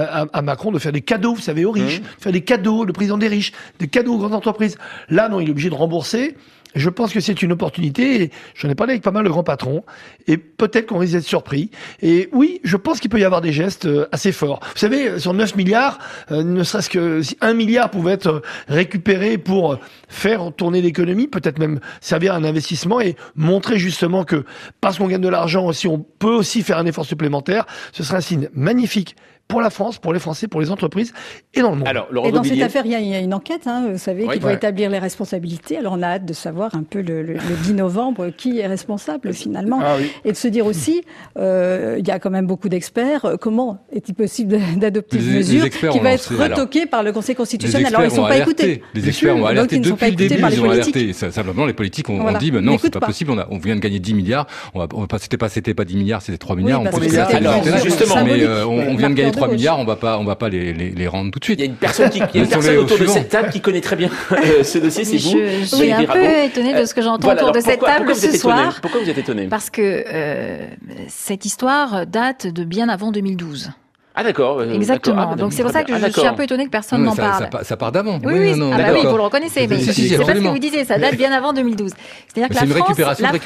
S1: à Macron de faire des cadeaux, vous savez, aux riches, de faire des cadeaux, le président des riches, des cadeaux aux grandes entreprises. Là, non, il est obligé de rembourser. Je pense que c'est une opportunité, et j'en ai parlé avec pas mal de grands patrons, et peut-être qu'on risque d'être surpris. Et oui, je pense qu'il peut y avoir des gestes assez forts. Vous savez, sur 9 milliards, ne serait-ce que si 1 milliard pouvait être récupéré pour faire tourner l'économie, peut-être même servir à un investissement et montrer justement que parce qu'on gagne de l'argent aussi, on peut aussi faire un effort supplémentaire, ce serait un signe magnifique pour la France, pour les Français, pour les entreprises et dans le monde.
S2: Alors,
S8: et dans cette affaire, il y a une enquête, vous savez, qui doit établir les responsabilités. Alors on a hâte de savoir un peu le 10 novembre qui est responsable finalement. Et de se dire aussi, il y a quand même beaucoup d'experts, comment est-il possible d'adopter une mesure qui va être retoquée par le Conseil constitutionnel? Alors ils ne sont pas écoutés.
S7: Les experts ont alerté depuis le début, ils ont alerté. Simplement les politiques ont dit, non, c'est pas possible, on vient de gagner 10 milliards, c'était pas 10 milliards, c'était 3 milliards.
S2: Justement,
S7: mais on vient de gagner 3 milliards, on va pas les rendre tout de suite.
S2: Il y a une personne autour de cette table qui connaît très bien ce dossier, c'est vous.
S5: Je suis un peu étonnée de ce que j'entends autour de cette table ce soir.
S2: Pourquoi vous êtes étonnée?
S5: Parce que cette histoire date de bien avant 2012.
S2: Ah d'accord.
S5: Exactement. Donc c'est pour ça que je suis un peu étonnée que personne n'en parle.
S7: Ça part d'avant.
S5: Oui, vous le reconnaissez, mais c'est pas ce que vous disiez, ça date bien avant 2012. C'est-à-dire que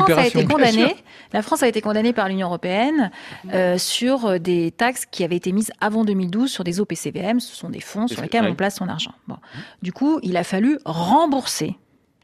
S5: la France a été condamnée par l'Union européenne sur des taxes qui avaient été mises avant 2012 sur des OPCVM, ce sont des fonds sur lesquels on place son argent. Bon. Du coup, il a fallu rembourser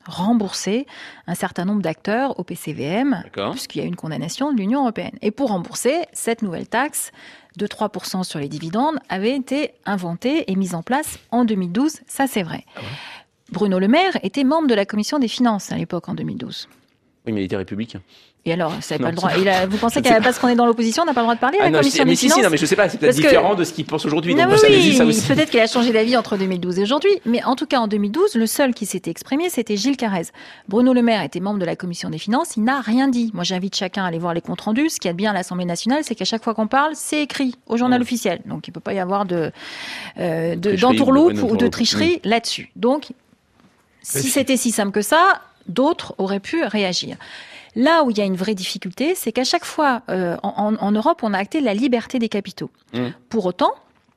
S5: un certain nombre d'acteurs au PCVM, puisqu'il y a une condamnation de l'Union européenne. Et pour rembourser, cette nouvelle taxe de 3% sur les dividendes avait été inventée et mise en place en 2012, ça c'est vrai. Bruno Le Maire était membre de la commission des finances à l'époque, en 2012.
S2: Oui, mais il était républicain.
S5: Et alors, ça n'avait pas le droit. Vous pensez parce qu'on est dans l'opposition, on n'a pas le droit de parler à la commission des finances?
S2: Non, mais je sais pas, c'est peut-être différent de ce qu'il pense aujourd'hui.
S5: Donc peut-être qu'il a changé d'avis entre 2012 et aujourd'hui. Mais en tout cas, en 2012, le seul qui s'était exprimé, c'était Gilles Carrez. Bruno Le Maire était membre de la commission des finances, il n'a rien dit. Moi, j'invite chacun à aller voir les comptes rendus. Ce qu'il y a de bien à l'Assemblée nationale, c'est qu'à chaque fois qu'on parle, c'est écrit au journal officiel. Donc il ne peut pas y avoir d'entourloupe ou de tricherie là-dessus. Donc, si c'était si simple que ça, d'autres auraient pu réagir. Là où il y a une vraie difficulté, c'est qu'à chaque fois, en Europe, on a acté la liberté des capitaux. Pour autant,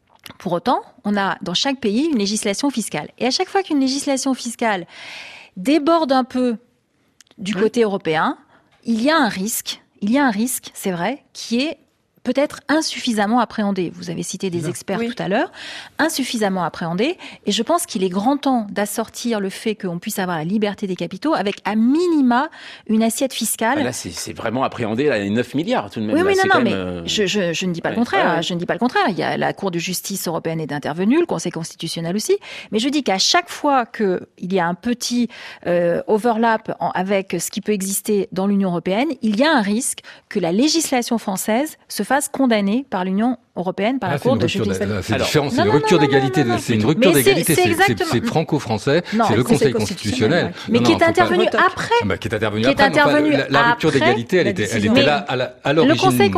S5: on a dans chaque pays une législation fiscale. Et à chaque fois qu'une législation fiscale déborde un peu du côté européen, il y a un risque, c'est vrai, qui est peut-être insuffisamment appréhendé. Vous avez cité des experts tout à l'heure, insuffisamment appréhendé. Et je pense qu'il est grand temps d'assortir le fait qu'on puisse avoir la liberté des capitaux avec à minima une assiette fiscale.
S2: Là, c'est vraiment appréhendé, là, 9 milliards tout de même.
S5: Oui,
S2: là,
S5: mais je ne dis pas le contraire. Je ne dis pas le contraire. Il y a la Cour de justice européenne est intervenue, le Conseil constitutionnel aussi. Mais je dis qu'à chaque fois qu'il y a un petit overlap avec ce qui peut exister dans l'Union européenne, il y a un risque que la législation française se fasse condamner par l'Union européenne, par la Cour de justice.
S7: C'est différent, c'est une rupture d'égalité. C'est une rupture d'égalité, c'est franco-français, c'est le Conseil constitutionnel.
S5: Mais qui est intervenu après.
S7: Qui est intervenu après. La rupture d'égalité, elle était là à l'origine.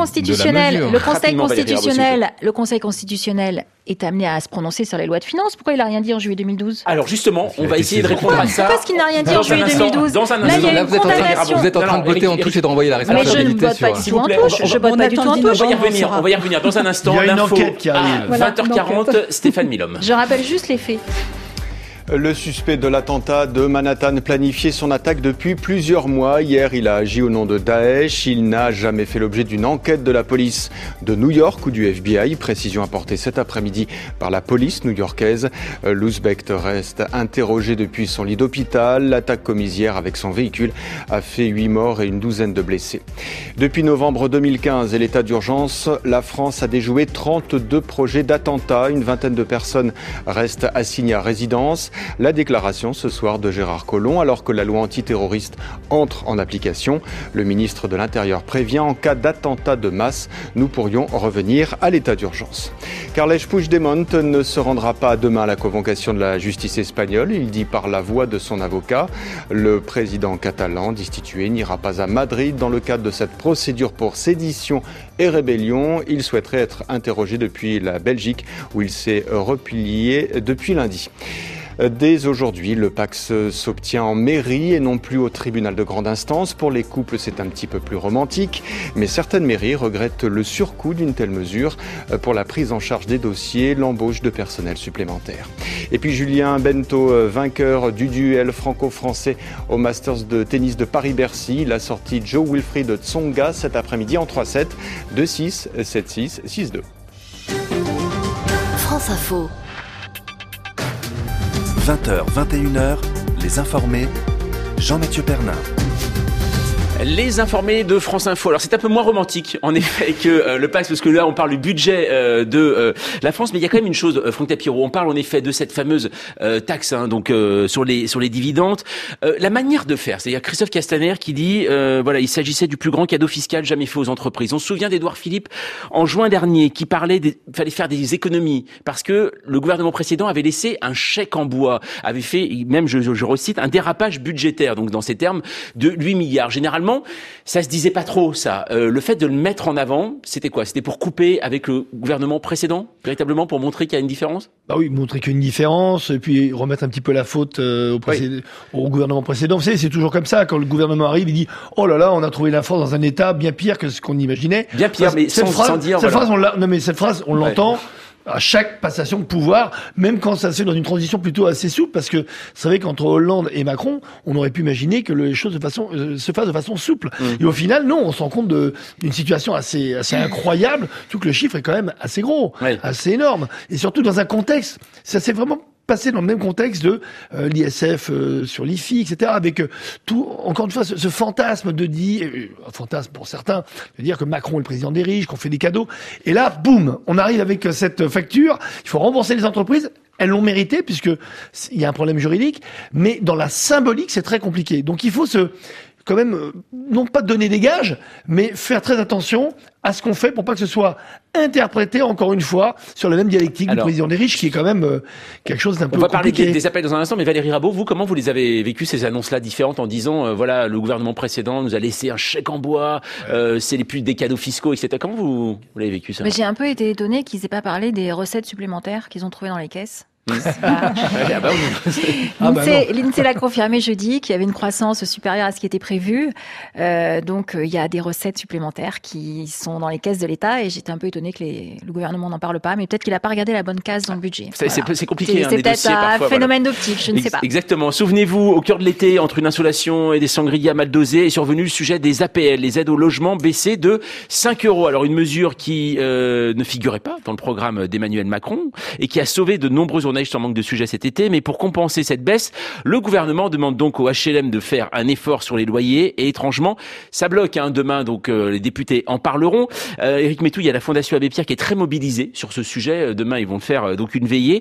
S5: Le Conseil constitutionnel est amené à se prononcer sur les lois de finances. Pourquoi il n'a rien dit en juillet 2012?
S2: Alors justement, on va essayer de répondre à ça.
S5: Pourquoi est-ce qu'il n'a rien dit en juillet 2012?
S7: Là, vous êtes en train de botter en touche et d'envoyer la responsabilité sur...
S5: Je botte pas du tout en touche.
S2: On va y revenir dans un instant.
S1: Il y a une enquête qui arrive.
S2: 20h40, Stéphane Milhomme.
S5: Je rappelle juste les faits.
S3: Le suspect de l'attentat de Manhattan planifiait son attaque depuis plusieurs mois. Hier, il a agi au nom de Daesh. Il n'a jamais fait l'objet d'une enquête de la police de New York ou du FBI. Précision apportée cet après-midi par la police new-yorkaise. L'Ouzbek reste interrogé depuis son lit d'hôpital. L'attaque commise hier avec son véhicule a fait 8 morts et une douzaine de blessés. Depuis novembre 2015 et l'état d'urgence, la France a déjoué 32 projets d'attentats. Une vingtaine de personnes restent assignées à résidence. La déclaration ce soir de Gérard Collomb, alors que la loi antiterroriste entre en application. Le ministre de l'Intérieur prévient, en cas d'attentat de masse, nous pourrions revenir à l'état d'urgence. Carles Puigdemont ne se rendra pas demain à la convocation de la justice espagnole. Il dit par la voix de son avocat. Le président catalan destitué n'ira pas à Madrid dans le cadre de cette procédure pour sédition et rébellion. Il souhaiterait être interrogé depuis la Belgique où il s'est replié depuis lundi. Dès aujourd'hui, le Pacs s'obtient en mairie et non plus au tribunal de grande instance. Pour les couples, c'est un petit peu plus romantique, mais certaines mairies regrettent le surcoût d'une telle mesure pour la prise en charge des dossiers, l'embauche de personnel supplémentaire. Et puis Julien Bento, vainqueur du duel franco-français au Masters de tennis de Paris-Bercy. Il a sorti Joe Wilfried Tsonga cet après-midi en 3-7, 2-6, 7-6, 6-2.
S11: France Info.
S6: 20h, 21h, les informés, Jean-Mathieu Pernin.
S2: Les informés de France Info. Alors c'est un peu moins romantique en effet que le Pacs, parce que là on parle du budget de la France, mais il y a quand même une chose, Franck Tapiro, on parle en effet de cette fameuse taxe donc sur les dividendes. La manière de faire, c'est-à-dire Christophe Castaner qui dit voilà, il s'agissait du plus grand cadeau fiscal jamais fait aux entreprises. On se souvient d'Édouard Philippe en juin dernier qui parlait fallait faire des économies parce que le gouvernement précédent avait laissé un chèque en bois, avait fait même je recite un dérapage budgétaire, donc dans ces termes de 8 milliards. Généralement ça se disait pas trop, ça. Le fait de le mettre en avant, c'était quoi? C'était pour couper avec le gouvernement précédent, véritablement, pour montrer qu'il y a une différence?
S1: Bah oui, montrer qu'il y a une différence, et puis remettre un petit peu la faute au gouvernement précédent. Vous savez, c'est toujours comme ça. Quand le gouvernement arrive, il dit « Oh là là, on a trouvé la France dans un état bien pire que ce qu'on imaginait. »
S2: Bien pire, mais sans dire...
S1: Cette phrase, on l'entend à chaque passation de pouvoir, même quand ça se fait dans une transition plutôt assez souple, parce que vous savez qu'entre Hollande et Macron, on aurait pu imaginer que les choses se fassent de façon souple. Et au final, non, on se rend compte d'une situation assez incroyable, tout que le chiffre est quand même assez gros, assez énorme. Et surtout dans un contexte, ça s'est vraiment passé dans le même contexte de l'ISF sur l'IFI, etc., avec tout, encore une fois, ce fantasme un fantasme pour certains, de dire que Macron est le président des riches, qu'on fait des cadeaux. Et là, boum, on arrive avec cette facture, il faut rembourser les entreprises. Elles l'ont mérité, puisque il y a un problème juridique, mais dans la symbolique, c'est très compliqué. Donc il faut quand même, non pas donner des gages, mais faire très attention à ce qu'on fait pour pas que ce soit interprété, encore une fois, sur la même dialectique du président des riches, qui est quand même quelque chose d'un peu compliqué.
S2: On va parler des appels dans un instant, mais Valérie Rabault, vous, comment vous les avez vécues, ces annonces-là différentes, en disant, voilà, le gouvernement précédent nous a laissé un chèque en bois, c'est les plus des cadeaux fiscaux, etc. Comment vous l'avez vécu, ça?
S5: Mais j'ai un peu été étonnée qu'ils aient pas parlé des recettes supplémentaires qu'ils ont trouvées dans les caisses. L'INSEE l'a confirmé jeudi qu'il y avait une croissance supérieure à ce qui était prévu. Donc il y a des recettes supplémentaires qui sont dans les caisses de l'État et j'étais un peu étonnée que le gouvernement n'en parle pas, mais peut-être qu'il n'a pas regardé la bonne case dans le budget.
S2: C'est compliqué.
S5: C'est peut-être un phénomène d'optique, je ne sais pas.
S2: Exactement. Souvenez-vous, au cœur de l'été, entre une insolation et des sangrias mal dosées, est survenu le sujet des APL, les aides au logement baissées de 5 €. Alors une mesure qui ne figurait pas dans le programme d'Emmanuel Macron et qui a sauvé de nombreux sur manque de sujets cet été, mais pour compenser cette baisse, le gouvernement demande donc au HLM de faire un effort sur les loyers et étrangement, ça bloque. Demain, donc les députés en parleront. Éric Métou, il y a la Fondation Abbé Pierre qui est très mobilisée sur ce sujet. Demain, ils vont faire donc une veillée.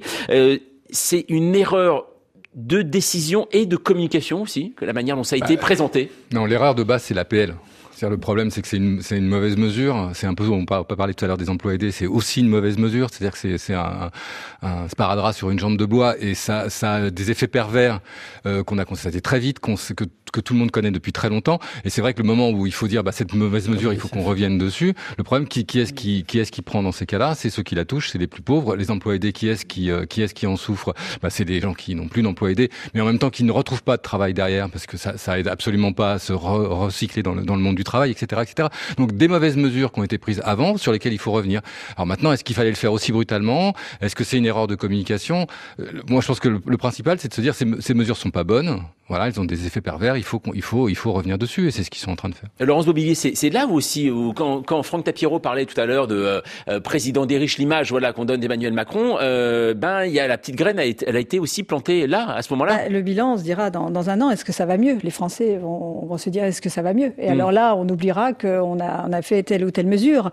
S2: C'est une erreur de décision et de communication aussi, que la manière dont ça a été présenté.
S7: Non, l'erreur de base, c'est l'APL. Le problème, c'est que c'est une mauvaise mesure. C'est un peu, on peut parler tout à l'heure des emplois aidés, c'est aussi une mauvaise mesure. C'est-à-dire que c'est un sparadrap sur une jambe de bois et ça a des effets pervers qu'on a constaté très vite, que tout le monde connaît depuis très longtemps. Et c'est vrai que le moment où il faut dire cette mauvaise mesure, il faut qu'on revienne dessus. Le problème, qui est-ce qui prend dans ces cas-là? C'est ceux qui la touchent, c'est les plus pauvres. Les emplois aidés, qui est-ce qui en souffre? C'est des gens qui n'ont plus d'emplois aidés, mais en même temps qui ne retrouvent pas de travail derrière parce que ça aide absolument pas à se recycler dans le monde du travail, etc., etc. Donc des mauvaises mesures qui ont été prises avant, sur lesquelles il faut revenir. Alors maintenant, est-ce qu'il fallait le faire aussi brutalement? Est-ce que c'est une erreur de communication? Moi, je pense que le principal, c'est de se dire ces mesures sont pas bonnes. Voilà, elles ont des effets pervers. Il faut revenir dessus, et c'est ce qu'ils sont en train de faire.
S2: Laurence Beauvillier, c'est là aussi où quand Franck Tapiro parlait tout à l'heure de président des riches, l'image qu'on donne d'Emmanuel Macron, il y a la petite graine, elle a été aussi plantée là, à ce moment-là.
S8: Le bilan, on se dira dans un an, est-ce que ça va mieux? Les Français vont se dire, est-ce que ça va mieux? Et alors là, on oubliera qu'on a fait telle ou telle mesure.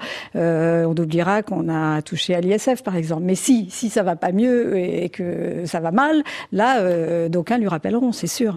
S8: On oubliera qu'on a touché à l'ISF, par exemple. Mais si ça va pas mieux et que ça va mal, là, d'aucuns lui rappelleront, c'est sûr.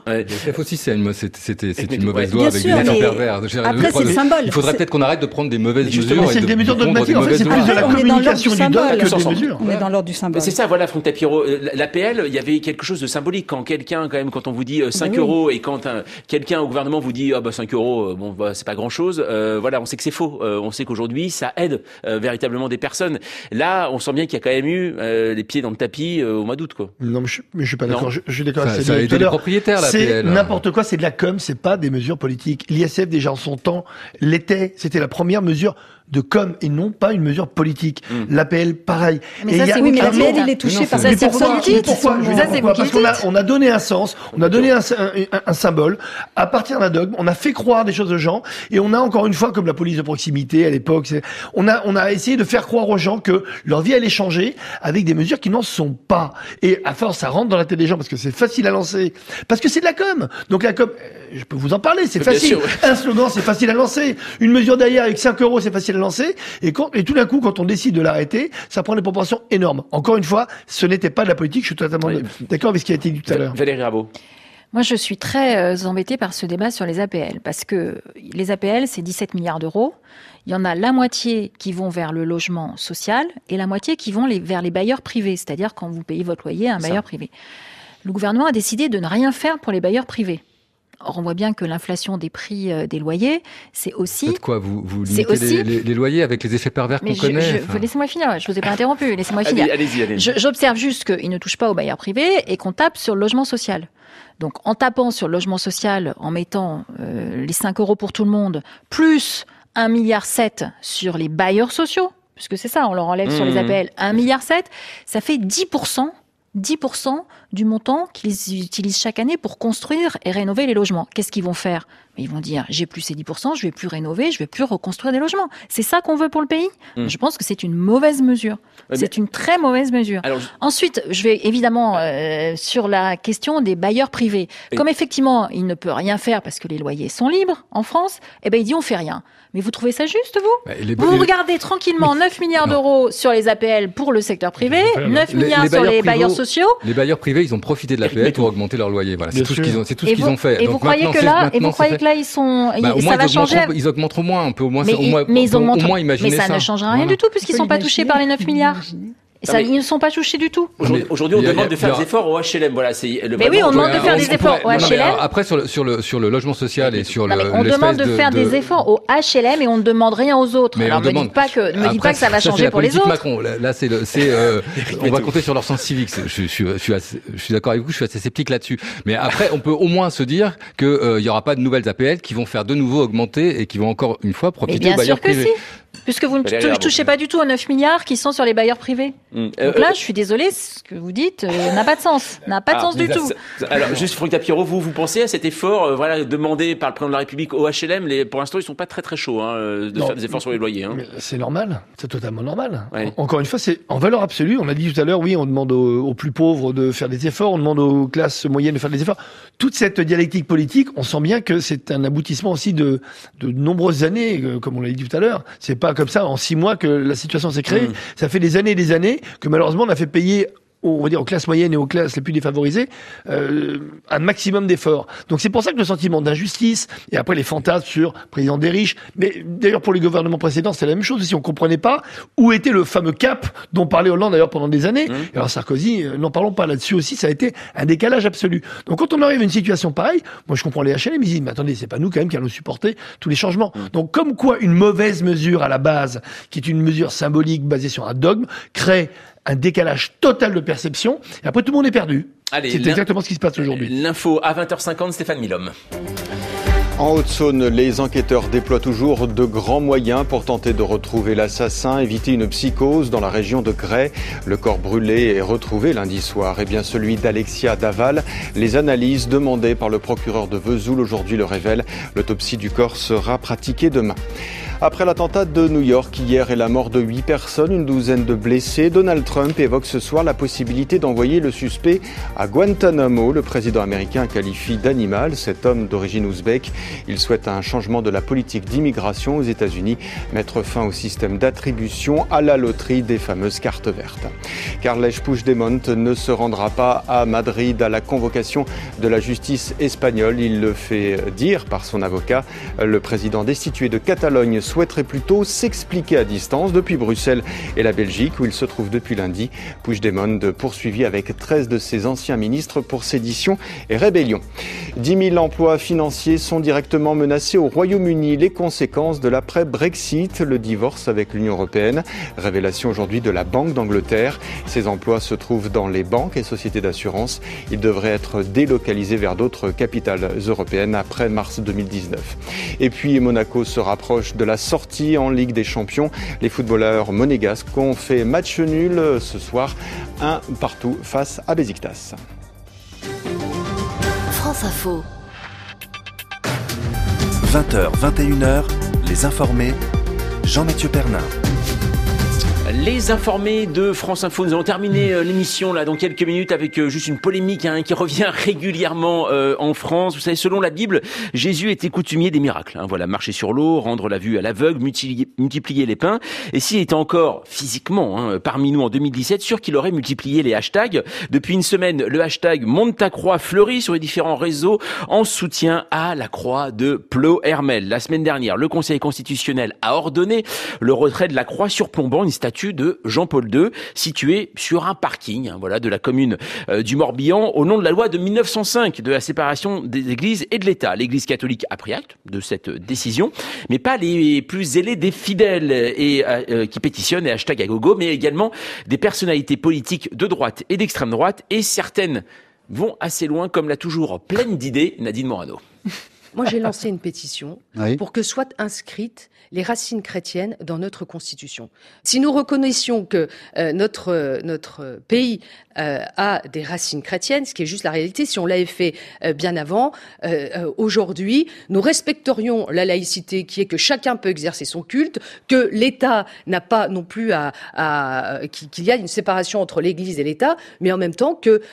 S7: L'ISF aussi, c'est une mauvaise loi avec des effets pervers.
S8: Après, c'est le symbole.
S7: Il faudrait peut-être qu'on arrête de prendre des mauvaises mesures.
S1: C'est des mesures dogmatiques. En fait, c'est plus de la communication du dogme que des mesures.
S8: On est dans l'ordre du symbole.
S2: C'est ça, voilà, Franck Tapiro. L'APL, il y avait quelque chose de symbolique. Quand quelqu'un, quand même, quand on vous dit 5 euros et quand quelqu'un au gouvernement vous dit 5 euros, c'est pas grand-chose. Voilà, on sait que c'est faux. On sait qu'aujourd'hui, ça aide véritablement des personnes. Là, on sent bien qu'il y a quand même eu les pieds dans le tapis au mois d'août, quoi.
S1: Non, mais je suis pas d'accord. Je suis d'accord.
S7: Ça a aidé les propriétaires, l'APL.
S1: C'est n'importe quoi. C'est de la com. C'est pas des mesures politiques. L'ISF, déjà en son temps, c'était la première mesure de com et non pas une mesure politique.
S8: L'APL,
S1: pareil.
S8: Mais ça, mais l'APL, il est touché par ça. C'est politique.
S1: Pourquoi parce qu'on a donné un sens, on a donné un symbole à partir d'un dogme. On a fait croire des choses aux gens et on a encore une fois, comme la police de proximité à l'époque, on a essayé de faire croire aux gens que leur vie allait changer avec des mesures qui n'en sont pas. Et à force, ça rentre dans la tête des gens parce que c'est facile à lancer, parce que c'est de la com. Donc la com, je peux vous en parler, c'est facile. Un slogan, c'est facile à lancer. Une mesure derrière avec 5 euros, c'est facile à lancer. Et tout d'un coup, quand on décide de l'arrêter, ça prend des proportions énormes. Encore une fois, ce n'était pas de la politique. Je suis totalement d'accord avec ce qui a été dit tout à l'heure.
S2: Valérie Rabault.
S5: Moi, je suis très embêtée par ce débat sur les APL, parce que les APL, c'est 17 milliards d'euros. Il y en a la moitié qui vont vers le logement social et la moitié qui vont vers les bailleurs privés, c'est-à-dire quand vous payez votre loyer à un bailleur privé. Le gouvernement a décidé de ne rien faire pour les bailleurs privés. Or, on voit bien que l'inflation des prix des loyers, c'est aussi...
S7: Faites quoi, vous limitez les loyers avec les effets pervers qu'on connaît
S5: Laissez-moi finir, je ne vous ai pas interrompu, laissez-moi finir.
S2: Allez-y.
S5: J'observe juste qu'ils ne touchent pas aux bailleurs privés et qu'on tape sur le logement social. Donc, en tapant sur le logement social, en mettant les 5 euros pour tout le monde, plus 1,7 milliard sur les bailleurs sociaux, puisque c'est ça, on leur enlève sur les APL, 1,7 milliard, ça fait 10% du montant qu'ils utilisent chaque année pour construire et rénover les logements. Qu'est-ce qu'ils vont faire ? Ils vont dire, j'ai plus ces 10%, je vais plus rénover, je vais plus reconstruire des logements. C'est ça qu'on veut pour le pays ? Je pense que c'est une mauvaise mesure. C'est une très mauvaise mesure. Ensuite, je vais évidemment sur la question des bailleurs privés. Comme effectivement, il ne peut rien faire parce que les loyers sont libres en France, il dit on fait rien. Mais vous trouvez ça juste, vous ? Vous regardez tranquillement 9 milliards d'euros sur les APL pour le secteur privé, 9 milliards sur les bailleurs sociaux.
S7: Les bailleurs privés, ils ont profité de l'APL pour augmenter leur loyer. Voilà, c'est tout ce qu'ils ont fait.
S5: Et vous croyez que là, là, ils sont, ça va changer.
S7: Ils augmenteront moins, on peut au moins imaginer ça.
S5: Mais ça ne changera rien du tout puisqu'ils ne sont pas touchés par les 9 milliards. Ils ne sont pas touchés du tout.
S2: Aujourd'hui, on demande de faire des efforts au HLM. Voilà,
S5: mais oui, on demande de faire des efforts au HLM.
S7: Après, sur le logement social et sur
S5: on demande de faire des efforts au HLM et on ne demande rien aux autres. Alors, ne me dites pas que ça va changer pour les autres.
S7: Macron. Là, on va compter sur leur sens civique. Je suis d'accord avec vous, je suis assez sceptique là-dessus. Mais après, on peut au moins se dire qu'il n'y aura pas de nouvelles APL qui vont faire de nouveau augmenter et qui vont encore une fois profiter aux bailleurs privés.
S5: Puisque vous ne touchez pas du tout aux 9 milliards qui sont sur les bailleurs privés. Donc là, je suis désolée, ce que vous dites n'a pas de sens. N'a pas de sens du tout.
S2: Alors, juste Franck Tapiro, vous pensez à cet effort demandé par le président de la République au HLM pour l'instant, ils ne sont pas très très chauds de faire des efforts sur les loyers.
S1: C'est normal, c'est totalement normal. Ouais. Encore une fois, c'est en valeur absolue. On a dit tout à l'heure, oui, on demande aux plus pauvres de faire des efforts, on demande aux classes moyennes de faire des efforts. Toute cette dialectique politique, on sent bien que c'est un aboutissement aussi de nombreuses années, comme on l'a dit tout à l'heure. C'est pas comme ça en 6 mois que la situation s'est créée. Ça fait des années et des années que malheureusement on a fait payer on va dire aux classes moyennes et aux classes les plus défavorisées, un maximum d'efforts. Donc c'est pour ça que le sentiment d'injustice, et après les fantasmes sur président des riches, mais d'ailleurs pour les gouvernements précédents, c'est la même chose aussi, on comprenait pas où était le fameux cap dont parlait Hollande d'ailleurs pendant des années. Et alors Sarkozy, n'en parlons pas, là-dessus aussi, ça a été un décalage absolu. Donc quand on arrive à une situation pareille, moi je comprends les HLM, ils disent, mais attendez, c'est pas nous quand même qui allons supporter tous les changements. Donc comme quoi une mauvaise mesure à la base, qui est une mesure symbolique basée sur un dogme, crée un décalage total de perception, et après tout le monde est perdu.
S2: Allez,
S1: c'est exactement ce qui se passe aujourd'hui.
S2: L'info à 20h50, Stéphane Milhomme.
S3: En Haute-Saône, les enquêteurs déploient toujours de grands moyens pour tenter de retrouver l'assassin, éviter une psychose dans la région de Gray. Le corps brûlé est retrouvé lundi soir. Et bien celui d'Alexia Daval. Les analyses demandées par le procureur de Vesoul aujourd'hui le révèlent. L'autopsie du corps sera pratiquée demain. Après l'attentat de New York hier et la mort de 8 personnes, une douzaine de blessés, Donald Trump évoque ce soir la possibilité d'envoyer le suspect à Guantanamo. Le président américain qualifie d'animal cet homme d'origine ouzbek Il souhaite un changement de la politique d'immigration aux États-Unis, mettre fin au système d'attribution à la loterie des fameuses cartes vertes. Carles Puigdemont ne se rendra pas à Madrid à la convocation de la justice espagnole. Il le fait dire par son avocat. Le président destitué de Catalogne souhaiterait plutôt s'expliquer à distance depuis Bruxelles et la Belgique où il se trouve depuis lundi. Puigdemont poursuivi avec 13 de ses anciens ministres pour sédition et rébellion. 10 000 emplois financiers sont directement menacés au Royaume-Uni. Les conséquences de l'après-Brexit, le divorce avec l'Union européenne. Révélation aujourd'hui de la Banque d'Angleterre. Ces emplois se trouvent dans les banques et sociétés d'assurance. Ils devraient être délocalisés vers d'autres capitales européennes après mars 2019. Et puis Monaco se rapproche de la sortie en Ligue des Champions. Les footballeurs monégasques ont fait match nul ce soir, 1-1 face à Beşiktaş.
S11: France Info.
S6: 20h, 21h, les informés, Jean-Mathieu Pernin.
S2: Les informés de France Info, nous allons terminer l'émission là dans quelques minutes avec juste une polémique qui revient régulièrement en France. Vous savez, selon la Bible, Jésus était coutumier des miracles. Voilà, marcher sur l'eau, rendre la vue à l'aveugle, multiplier les pains. Et s'il était encore physiquement parmi nous en 2017, sûr qu'il aurait multiplié les hashtags. Depuis une semaine, le hashtag Monte ta croix fleurit sur les différents réseaux en soutien à la croix de Ploërmel. La semaine dernière, le Conseil constitutionnel a ordonné le retrait de la croix surplombant une statue de Jean-Paul II, située sur un parking de la commune du Morbihan, au nom de la loi de 1905 de la séparation des églises et de l'État. L'Église catholique a pris acte de cette décision, mais pas les plus zélés des fidèles et qui pétitionnent et hashtag à gogo, mais également des personnalités politiques de droite et d'extrême droite, et certaines vont assez loin, comme l'a toujours pleine d'idées Nadine Morano.
S17: Moi, j'ai lancé une pétition pour que soient inscrites les racines chrétiennes dans notre Constitution. Si nous reconnaissions que notre pays a des racines chrétiennes, ce qui est juste la réalité, si on l'avait fait bien avant, aujourd'hui, nous respecterions la laïcité qui est que chacun peut exercer son culte, que l'État n'a pas non plus qu'il y a une séparation entre l'Église et l'État, mais en même temps que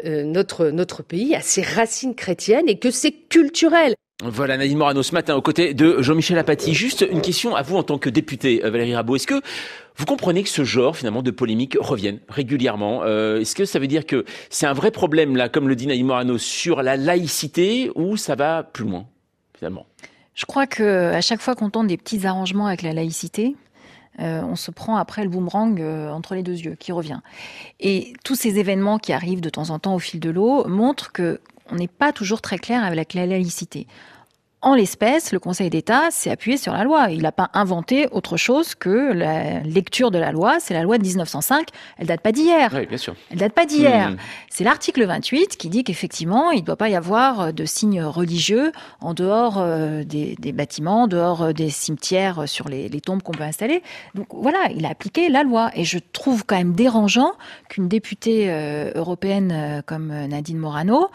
S17: notre pays a ses racines chrétiennes et que c'est culturel.
S2: Voilà, Nadine Morano, ce matin, aux côtés de Jean-Michel Apathy. Juste une question à vous en tant que député, Valérie Rabault. Est-ce que vous comprenez que ce genre, finalement, de polémique revienne régulièrement ? Est-ce que ça veut dire que c'est un vrai problème, là, comme le dit Nadine Morano, sur la laïcité, ou ça va plus loin, finalement ?
S5: Je crois que à chaque fois qu'on tente des petits arrangements avec la laïcité, on se prend après le boomerang entre les deux yeux, qui revient. Et tous ces événements qui arrivent de temps en temps au fil de l'eau montrent que on n'est pas toujours très clair avec la laïcité. En l'espèce, le Conseil d'État s'est appuyé sur la loi. Il n'a pas inventé autre chose que la lecture de la loi. C'est la loi de 1905. Elle date pas d'hier.
S2: Oui, bien sûr.
S5: Elle date pas d'hier. C'est l'article 28 qui dit qu'effectivement, il ne doit pas y avoir de signes religieux en dehors des bâtiments, en dehors des cimetières sur les tombes qu'on peut installer. Donc voilà, il a appliqué la loi. Et je trouve quand même dérangeant qu'une députée européenne comme Nadine Morano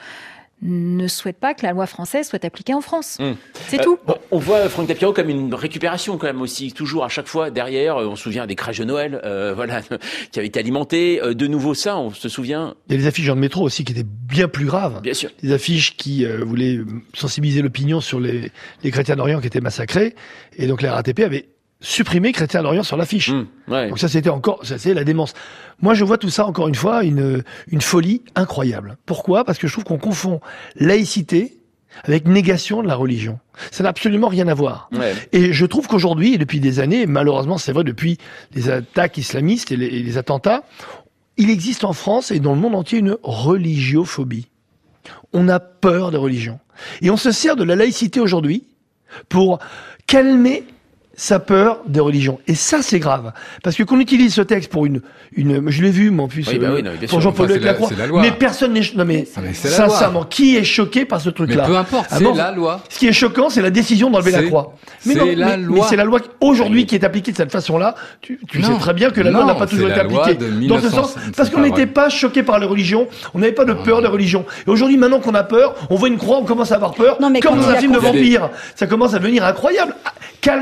S5: ne souhaite pas que la loi française soit appliquée en France. C'est tout.
S2: On voit Franck Tapiro comme une récupération quand même aussi, toujours à chaque fois derrière. On se souvient des crèches de Noël, qui avaient été alimentées. De nouveau ça, on se souvient.
S1: Il y a des affiches dans le métro aussi qui étaient bien plus graves.
S2: Bien sûr.
S1: Des affiches qui voulaient sensibiliser l'opinion sur les chrétiens d'Orient qui étaient massacrés. Et donc la RATP avait supprimé Chrétiens d'Orient sur l'affiche. Donc ça, c'est la démence. Moi, je vois tout ça, encore une fois, une folie incroyable. Pourquoi ? Parce que je trouve qu'on confond laïcité avec négation de la religion. Ça n'a absolument rien à voir. Et je trouve qu'aujourd'hui, et depuis des années, malheureusement, c'est vrai depuis les attaques islamistes et les attentats, il existe en France et dans le monde entier une religiophobie. On a peur des religions. Et on se sert de la laïcité aujourd'hui pour calmer sa peur des religions. Et ça, c'est grave. Parce que qu'on utilise ce texte pour je l'ai vu, moi, en plus, pour Jean-Paul Lacroix. Mais personne n'est, sincèrement, qui est choqué par ce truc-là?
S7: Mais peu importe, c'est la loi.
S1: Ce qui est choquant, c'est la décision d'enlever la croix. Mais c'est la loi aujourd'hui qui est appliquée de cette façon-là. Tu sais très bien que la loi n'a pas toujours été appliquée. Dans ce sens, parce qu'on n'était pas choqué par les religions, on n'avait pas de peur des religions. Et aujourd'hui, maintenant qu'on a peur, on voit une croix, on commence à avoir peur. Comme dans un film de vampire. Ça commence à devenir incroyable. Calmons-nous, faut se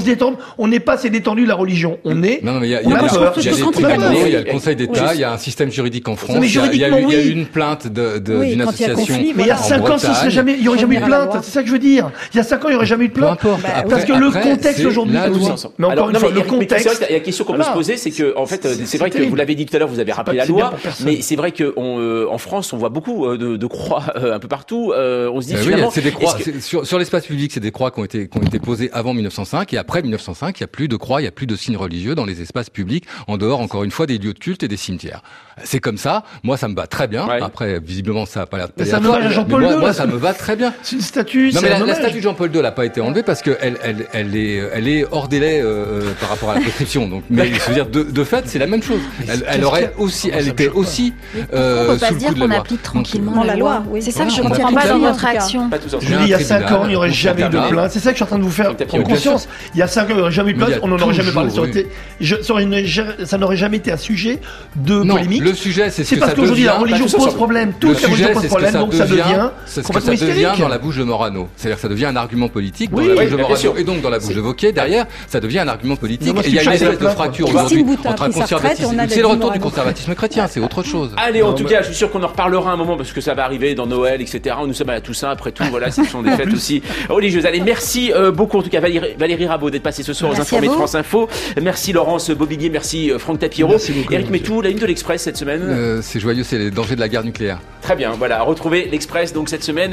S1: se détendre. On n'est pas assez détendu la religion. On est.
S7: Non, mais il y a le Conseil d'État, il y a un système juridique en France. Il y a eu une plainte d'une association.
S1: Mais il y a 5 ans, il n'y aurait jamais eu de plainte. C'est ça que je veux dire. Il y a 5 ans, il n'y aurait jamais eu de plainte. Parce que le contexte aujourd'hui.
S2: Mais encore une fois, le contexte. La question qu'on peut se poser, c'est que, en fait, c'est vrai que vous l'avez dit tout à l'heure, vous avez rappelé la loi, mais c'est vrai que en France, on voit beaucoup de croix un peu partout. On se dit finalement.
S7: C'est des croix sur l'espace public, c'est des croix qui ont été posées avant 1905 et après 1905, il n'y a plus de croix, il n'y a plus de signes religieux dans les espaces publics, en dehors encore une fois des lieux de culte et des cimetières. C'est comme ça. Moi, ça me va très bien. Après, visiblement, ça n'a pas l'air de
S1: ça moi,
S7: ça me va très bien.
S1: C'est une statue.
S7: Non, mais la statue de Jean-Paul II n'a pas été enlevée parce que elle est hors délai par rapport à la prescription. Donc, mais je veux dire, de fait, c'est la même chose. Elle était aussi
S5: on peut pas dire qu'on applique tranquillement la loi. C'est ça que je comprends pas dans votre réaction.
S1: Je dis, il y a 5 ans, il n'y aurait jamais eu de plainte. C'est ça que je suis en train de vous faire prendre conscience. Il y a 5 ans, il n'y aurait jamais eu de plainte. On n'en aurait jamais parlé. Ça n'aurait jamais été un sujet de polémique.
S7: Le sujet, c'est
S1: parce qu'aujourd'hui la religion pose problème. Toute la religion pose problème, donc ça devient complètement hystérique.
S7: Dans la bouche de Morano. C'est-à-dire que ça devient un argument politique dans la bouche de Morano. Et donc dans la bouche de Wauquiez, derrière, ça devient un argument politique. Et il y a une espèce de fracture aujourd'hui entre un conservatisme. C'est le retour du conservatisme chrétien, c'est autre chose.
S2: Allez, en tout cas, je suis sûr qu'on en reparlera un moment parce que ça va arriver dans Noël, etc. Nous sommes à la Toussaint, après tout, voilà, ce sont des fêtes aussi religieuses. Allez, merci beaucoup en tout cas Valérie Rabault d'être passée ce soir aux Informés de France Info. Merci Laurence Bobiguier, merci Franck Tapiro. Éric Métou, la une de l'Express cette semaine.
S7: C'est joyeux, c'est les dangers de la guerre nucléaire.
S2: Très bien, voilà, retrouvez l'Express donc cette semaine.